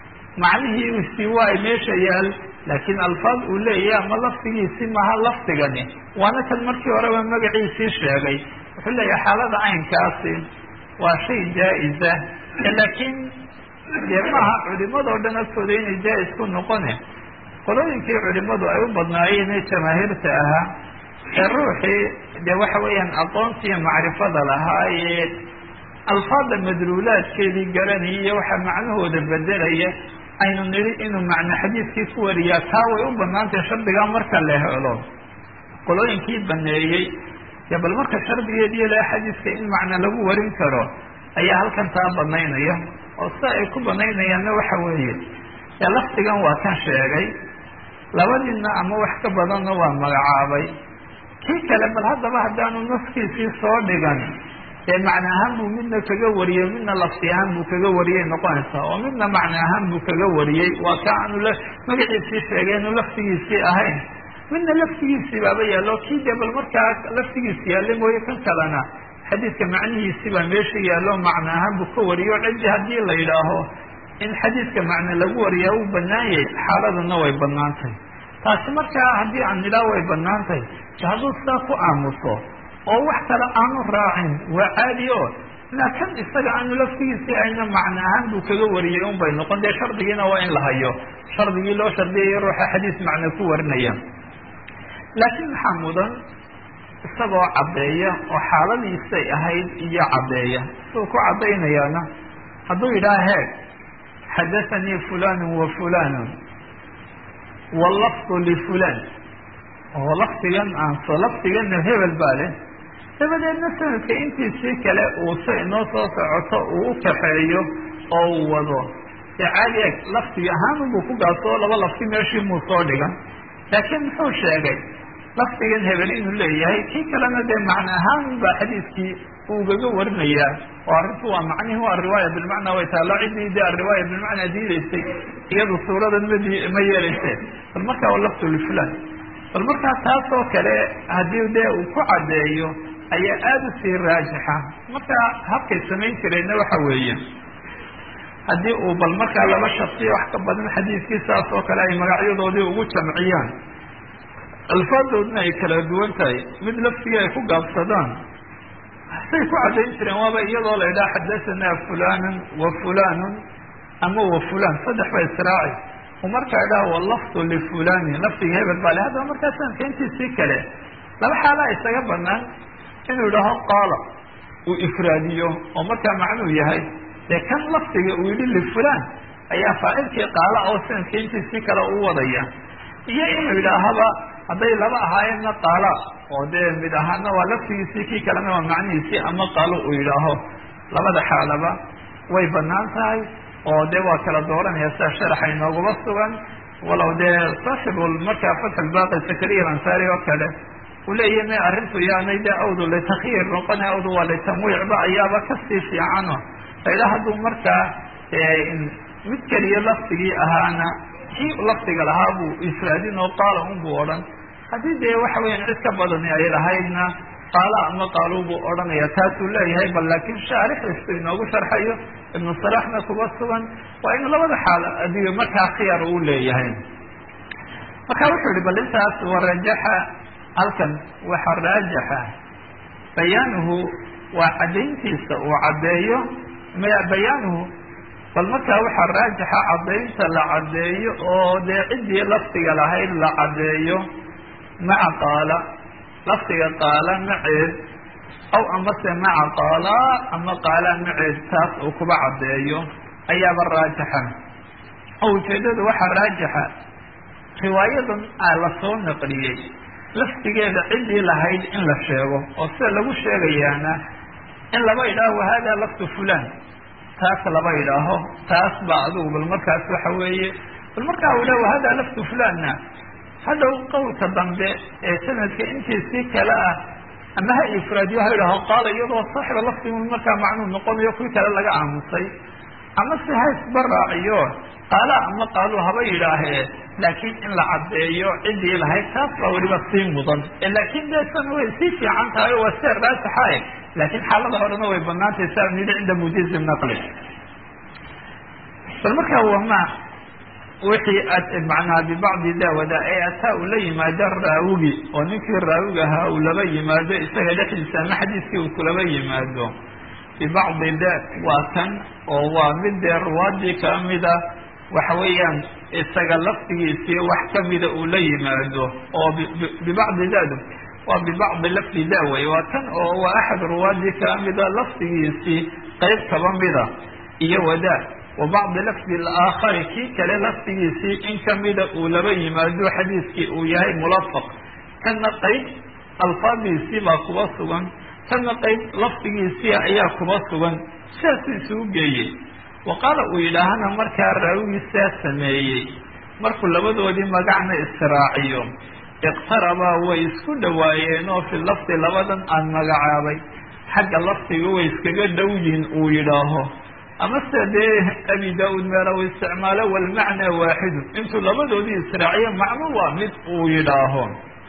macnihiisii waa meesha yaal laakiin alfaad uu leeyahay ama laftigiisii maha laftigani waana kan markii horeba magaciisii sheegay wuxuu leeyahay xaalada caynkaasi waa shay jaa-isa laakiin dee maaha culimadoo dhan agtooda inay jaa-is ku noqone qolooyinkii culimadu ay u badnaayeen ee jamaahiirta ahaa ee ruuxii dee waxa weeyaan aqoonta iyo macrifada lahaa ee alfaada madluulaadkeedii garanaya iyo waxa macnahooda bedelaya aynu nidhi inuu macno xadiidkii ku wariyaa taa way u banaantay shardigaa marka la helo qolooyinkii baneeyey dee bal marka shardigeediyo le xadiiska in macno lagu warin karo ayaa halkan taa banaynaya oo sida ay ku banaynayaanna waxa weeye dee laftigan waa kan sheegay labadiina ama wax ka badanna waa magacaabay kii kale bal haddaba haddaanu naskiisii soo dhigan dee macno ahaan buu midna kaga wariyey midna lafti ahaan buu kaga wariyey noqonaysaa oo midna macno ahaan buu kaga wariyey waa ka aanu magaciisii sheegeenu laftigiisii ahayn midna laftigiisii baaba yaallo kii dee bal markaas laftigiisi yaalla mooye kan kalena xadiidka macnihiisii baa meesha yaallo macno ahaan buu ka wariyo ciddi haddii la yidhaaho in xadiidka macno lagu wariyaa uu banaan yahay xaaladuna way banaantay taasi markaa haddii aan nidhaa way banaantay hadduu sidaa ku aamuso oo wax kale aanu raacin waa caadi o ilaa kan isaga aanu laftigiisii ayna macno ahaan buu kaga wariyey un bay noqon dee shardigiina waa in la hayo shardigii loo shardiyaya ruuxa xadiis macno ku warinaya laakiin maxaa mudan isagoo caddeeya oo xaaladiisay ahayd iyo caddeeya siduu ku caddaynayaana hadduu yidhaha heeg xadathanii fulanu wa fulanu wallafdu lifulan oo laftigana hebel baa leh dabadeedna sanadka intiisii kale uu si inoo soo socoto uu u kaxeeyo oo uu wado dee caadi eg laftiga ahaan unbuu ku gaabsoo laba lafti meeshii muu soo dhigan laakiin muxuu sheegay laftigan hebel inuu leeyahay kii kalena dee macno ahaan baa xadiiskii ugaga warinayaa oo arrintu waa macnihi waa riwaaya bilmacnaa way taalla ciddii dee ariwaaya bilmacnaa diidaysay iyadu suuradan ma yeelayseen bal markaa waa laftu lifulan bal markaa taasoo kale haddii dee uu ku caddeeyo ayaa aada u sii raajixa markaa habkay samayn jireenna waxa weeye haddii uu bal markaa laba shaksiyo wax ka badan xadiiskii saas oo kale ay magacyadoodii ugu jamciyaan alfaadoodna ay kala duwan tahay mid laftigii ay ku gaabsadaan say ku caddayn jireen waaba iyadoo la idhaha xadasanaa fulanun wa fulanun ama wa fulan saddex ba israaci u markaa idhaha walafdu lifulani laftiga hebel baa le haddaba markaa sanadka intiisii kale laba xaalaa isaga banaan inuu idhaho qaala uu ifraadiyo oo markaa macnuu yahay dee kan laftiga uu yidhi lifulan ayaa faacilkii qaala oo sanadka intiisii kale u wadaya iyo inuu yidhaahaba hadday laba ahaayeenna qaala oo dee mid ahaana waa laftigiisii kii kalena waa macnihiisii ama qaalo uu yidhaaho labada xaalaba way banaan tahay oo dee waa kala dooranaya sida sharaxa inooguma sugan walow dee saaxibul markaa fatxulbaaqi zakariya alansari oo kale uu leeyahy ma arrintu yaanay dee awdu litakyiir noqona awdu waa litamwiicba ayaaba kasii fiicano ila hadduu markaa mid keliya laftigii ahaana kii laftiga lahaa buu ifraadin oo qaala unbuu odhan haddii dee waxa weyan cid ka badani ay lahaydna qaala ama qaaluu buu odhanaya taasuu leeyahay bal laakiin shaarixdiisu inoogu sharxayo ibnu salaxna kuba sugan waa in labada xaal adiga markaa khiyaar uu leeyahay marka wuxuu yihi bal intaas warajaxa halkan waxa raajaxa bayaanuhu waa caddayntiisa uu caddeeyo bayaanuhu bal markaa waxaa raajixa caddaynta la caddeeyo oo dee ciddii laftiga lahayd la caddeeyo maca qaala laftiga qaala maceed aw amase maca qaala ama qaala maceed taas uu kuba caddeeyo ayaaba raajixa oo ujeedadu waxaa raajixa riwaayadan la soo naqliyey laftigeeda ciddii lahayd in la sheego oo sida lagu sheegayaana in laba idhaaho wahada lafdu fulan taas laba idhaaho taas baa adigu bal markaas waxa weeye bal markaa u idhaho wahada lafdu fulanna hadhow qowlka dambe ee sanadka intiisii kale ah ama ha ifraadiyo ha idhaaho qaala iyadoo saaxiba lafdigu markaa macnuu noqonayo kuwii kale laga aamusay ama si ha isbaraaciyo qaala ama qaaluu haba yidhaahee laakiin in la caddeeyo ciddii lahayd taas baa weliba sii mudan laakiin deesan way sii fiican tahay oo waa seer raasaxae laakiin xaalada horena way banaantay saa nidi cinda mujizi naqli bal markaa wama wixii macnaha bibacdi daawada ee ataa uu la yimaado raawigi oo ninkii raawiga ahaa uu laba yimaado isaga dhexdiisa ama xadiiskii uu kulaba yimaado bibacdi da waa kan oo waa mid dee ruwaadii kamida waxa weeyaan isaga lafdigiisii wax kamida uu la yimaado oo bibacdi dadu waa bibacdi lafdi da wey waa kan oo waa axad ruwaadii kamida lafdigiisii qeyb kaba mida iyo wada wa bacdi lafdi alaakhari kii kale lafdigiisii in kamida uu laba yimaado xadiiskii uu yahay mulafaq kana qeyb alfaadiisii baa kuba sugan kana qeyb lafdigiisii ayaa kuba sugan sidaasuu isugu geeyey wa qaala uu yidhaahana markaa raawigiisaa sameeyey markuu labadoodii magacna israaciyo iqtarabaa way isku dhawaayeen oo fi lafdi labadan aan magacaabay xagga lafdiga way iskaga dhow yihin uu yidhaaho amase dee abi daa-uud meela u isticmaalo walmacnaa waaxidu intuu labadoodii israaciyo macnu waa mid uu yidhaaho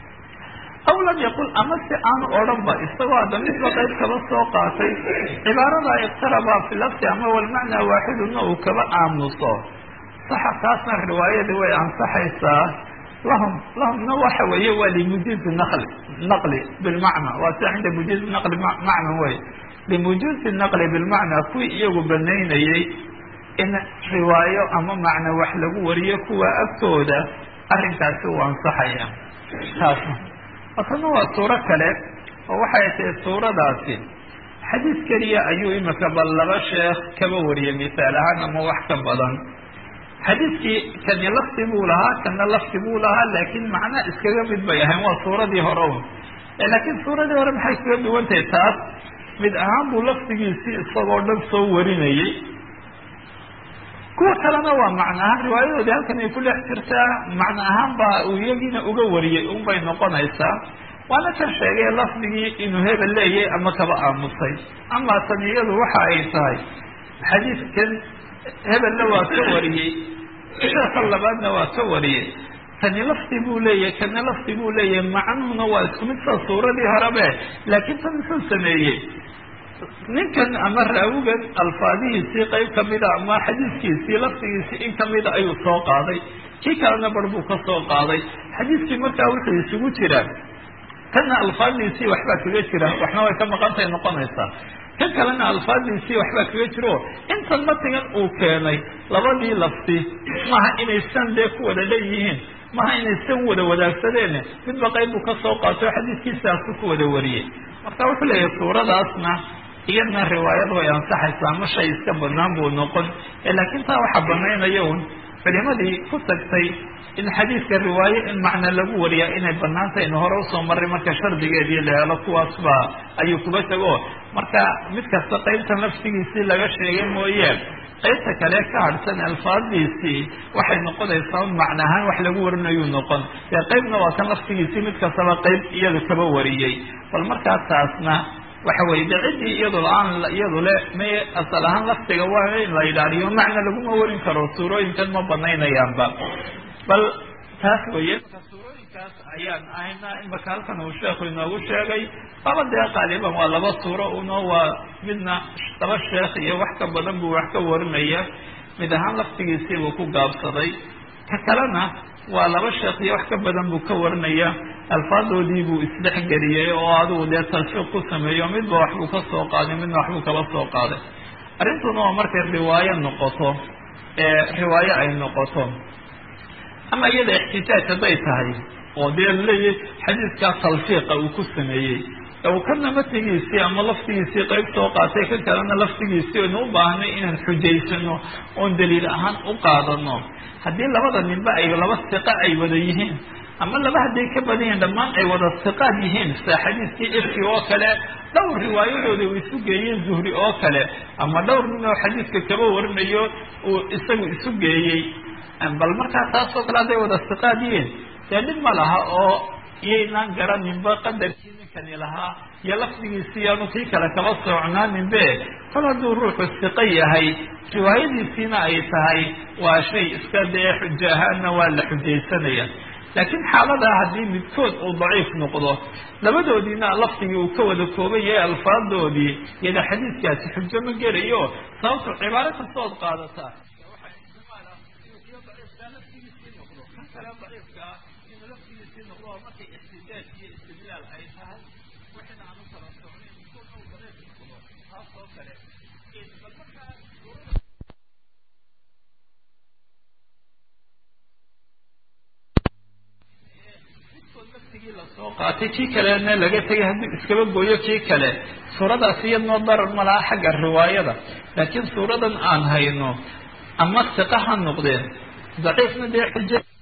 aw lam yaqul ama si aanu odhan ba isagoo hadda midba qayb kaba soo qaatay cibaarada iqtarabaa fi lafdi ama walmacnaa waaxiduna uu kaba aamuso saxa taasna riwaayadii way ansaxaysaa lahumna waxa weeye waa limujizi naqli bilmacna waa sida cinda mujizi naqli macna wey limujuzi naqli bilmacnaa kuwii iyagu banaynayey in riwaayo ama macna wax lagu wariyo kuwa agtooda arrinkaasi uu ansaxaya taasna markana waa suuro kale oo waxay tahay suuradaasi xadiis keliya ayuu imika bal laba sheekh kaba wariyay misaal ahaan ama wax ka badan xadiiskii kani lafdi buu lahaa kana lafdi buu lahaa laakiin macna iskaga mid bay ahayn waa suuradii hore un laakiin suuradii hore maxay kaga duwan tahay taas mid ahaan buu lafdigiisii isagoo dhan soo warinayey kuwa kalena waa macno ahaan riwaayadoodii halkan ay ku dhex jirtaa macno ahaan baa uu iyagiina uga wariyey un bay noqonaysaa waana kan sheegay lafdigii inuu hebel leeyay ama kaba aamusay ama tan iyadu waxa ay tahay xadiidkan hebelna waa ka wariyey sheeka labaadna waa ka wariyey kani lafdi buu leeyahay kana lafdi buu leeyahay macnuhuna waa isku mid sa suuradii horebe laakiin tan muxuu sameeyey ninkan ama raawigan alfaadihiisii qayb kamida ama xadiiskiisii lafdigiisii in kamida ayuu soo qaaday kii kalena bar buu ka soo qaaday xadiiskii markaa wuxuu isugu jiraa kana alfaadiisii waxbaa kaga jira waxna way ka maqantay noqonaysaa kan kalena alfaadiisii waxbaa kaga jiro intan matigan uu keenay labadii lafdi maaha inay san dee ku wada leeyihiin maaha inay san wada wadaagsadeen midba qayb buu ka soo qaato xadiiskiisaasu ku wada wariyey marka wuxuu leeyahay suuradaasna iyadna riwaayad way ansaxaysaa ama shay iska banaan buu noqon laakiin taa waxaa banaynaya un culimadii ku tagtay in xadiiska riwaaye in macna lagu wariyaa inay banaantay inu hore usoo maray marka shardigeedii la helo kuwaas baa ayuu kuba tago marka mid kasta qaybtan laftigiisii laga sheegay mooye qaybta kale ka hadhsan alfaadiisii waxay noqonaysaa macna ahaan wax lagu warinayuu noqon dee qaybna waa kan laftigiisii mid kastaba qayb iyadu kaba wariyey bal markaa taasna waxa weye de ciddii iyadu le may asal ahaan laftiga waa in la ilaaliyo macna laguma warin karo suurooyinkan ma banaynayaanba bal taas weye suurooyinkaas ayaan ahayna imaka halkan uu sheekhu inoogu sheegay laba dee qaaliban waa laba suuro uno waa midna laba sheekh iyo wax ka badan buu wax ka warinaya mid ahaan laftigiisii buu ku gaabsaday ka kalena waa laba sheekh iyo wax ka badan buu ka warinaya alfaadoodii buu isdhexgeliyey oo adigu dee tasfiiq ku sameeyo midba waxbuu ka soo qaaday midna waxbuu kala soo qaaday arrintuna waa markay riwaayo noqoto riwaayo ay noqoto ama iyada ixtijaaj hadday tahay oo dee laleeyahy xadiiskaa talfiiqa uu ku sameeyey uu kana matigiisii ama laftigiisii qayb soo qaatay kan kalena laftigiisii aynu u baahnay inaan xujaysano oon daliil ahaan u qaadano haddii labada ninba ay laba siqa ay wada yihiin ama laba hadday ka badan yihiin dhammaan ay wada siqaad yihiin sida xadiiskii ifki oo kale dhowr riwaayadooda uu isu geeyeen zuhri oo kale ama dhowr nin oo xadiiska kaba warinayo uu isagu isu geeyey bal markaa taas oo kale hadday wada siqaad yihiin dee dhib ma laha oo iyaynaan garaninba qadarkii ninkani lahaa iyo lafdigiisii aanu kii kale kaba soocnaaninbe kol hadduu ruuxu siqo yahay riwaayadiisiina ay tahay waa shay iska dee xujo ahaana waa la xujaysanaya laakiin xaaladaa haddii midkood uu daciif noqdo labadoodiina lafdigii uu ka wada kooban yahay alfaadoodii iyada xadiiskaasi xujo ma gelayo sababto cibaaro kastood qaadataa lasoo qaatay kii kalena laga tegay haddii iskaba gooyo kii kale suuradaas iyadnoo darar ma laha xagga riwaayada laakiin suuradan aan hayno ama siqa ha noqdeen daciifna dee xujo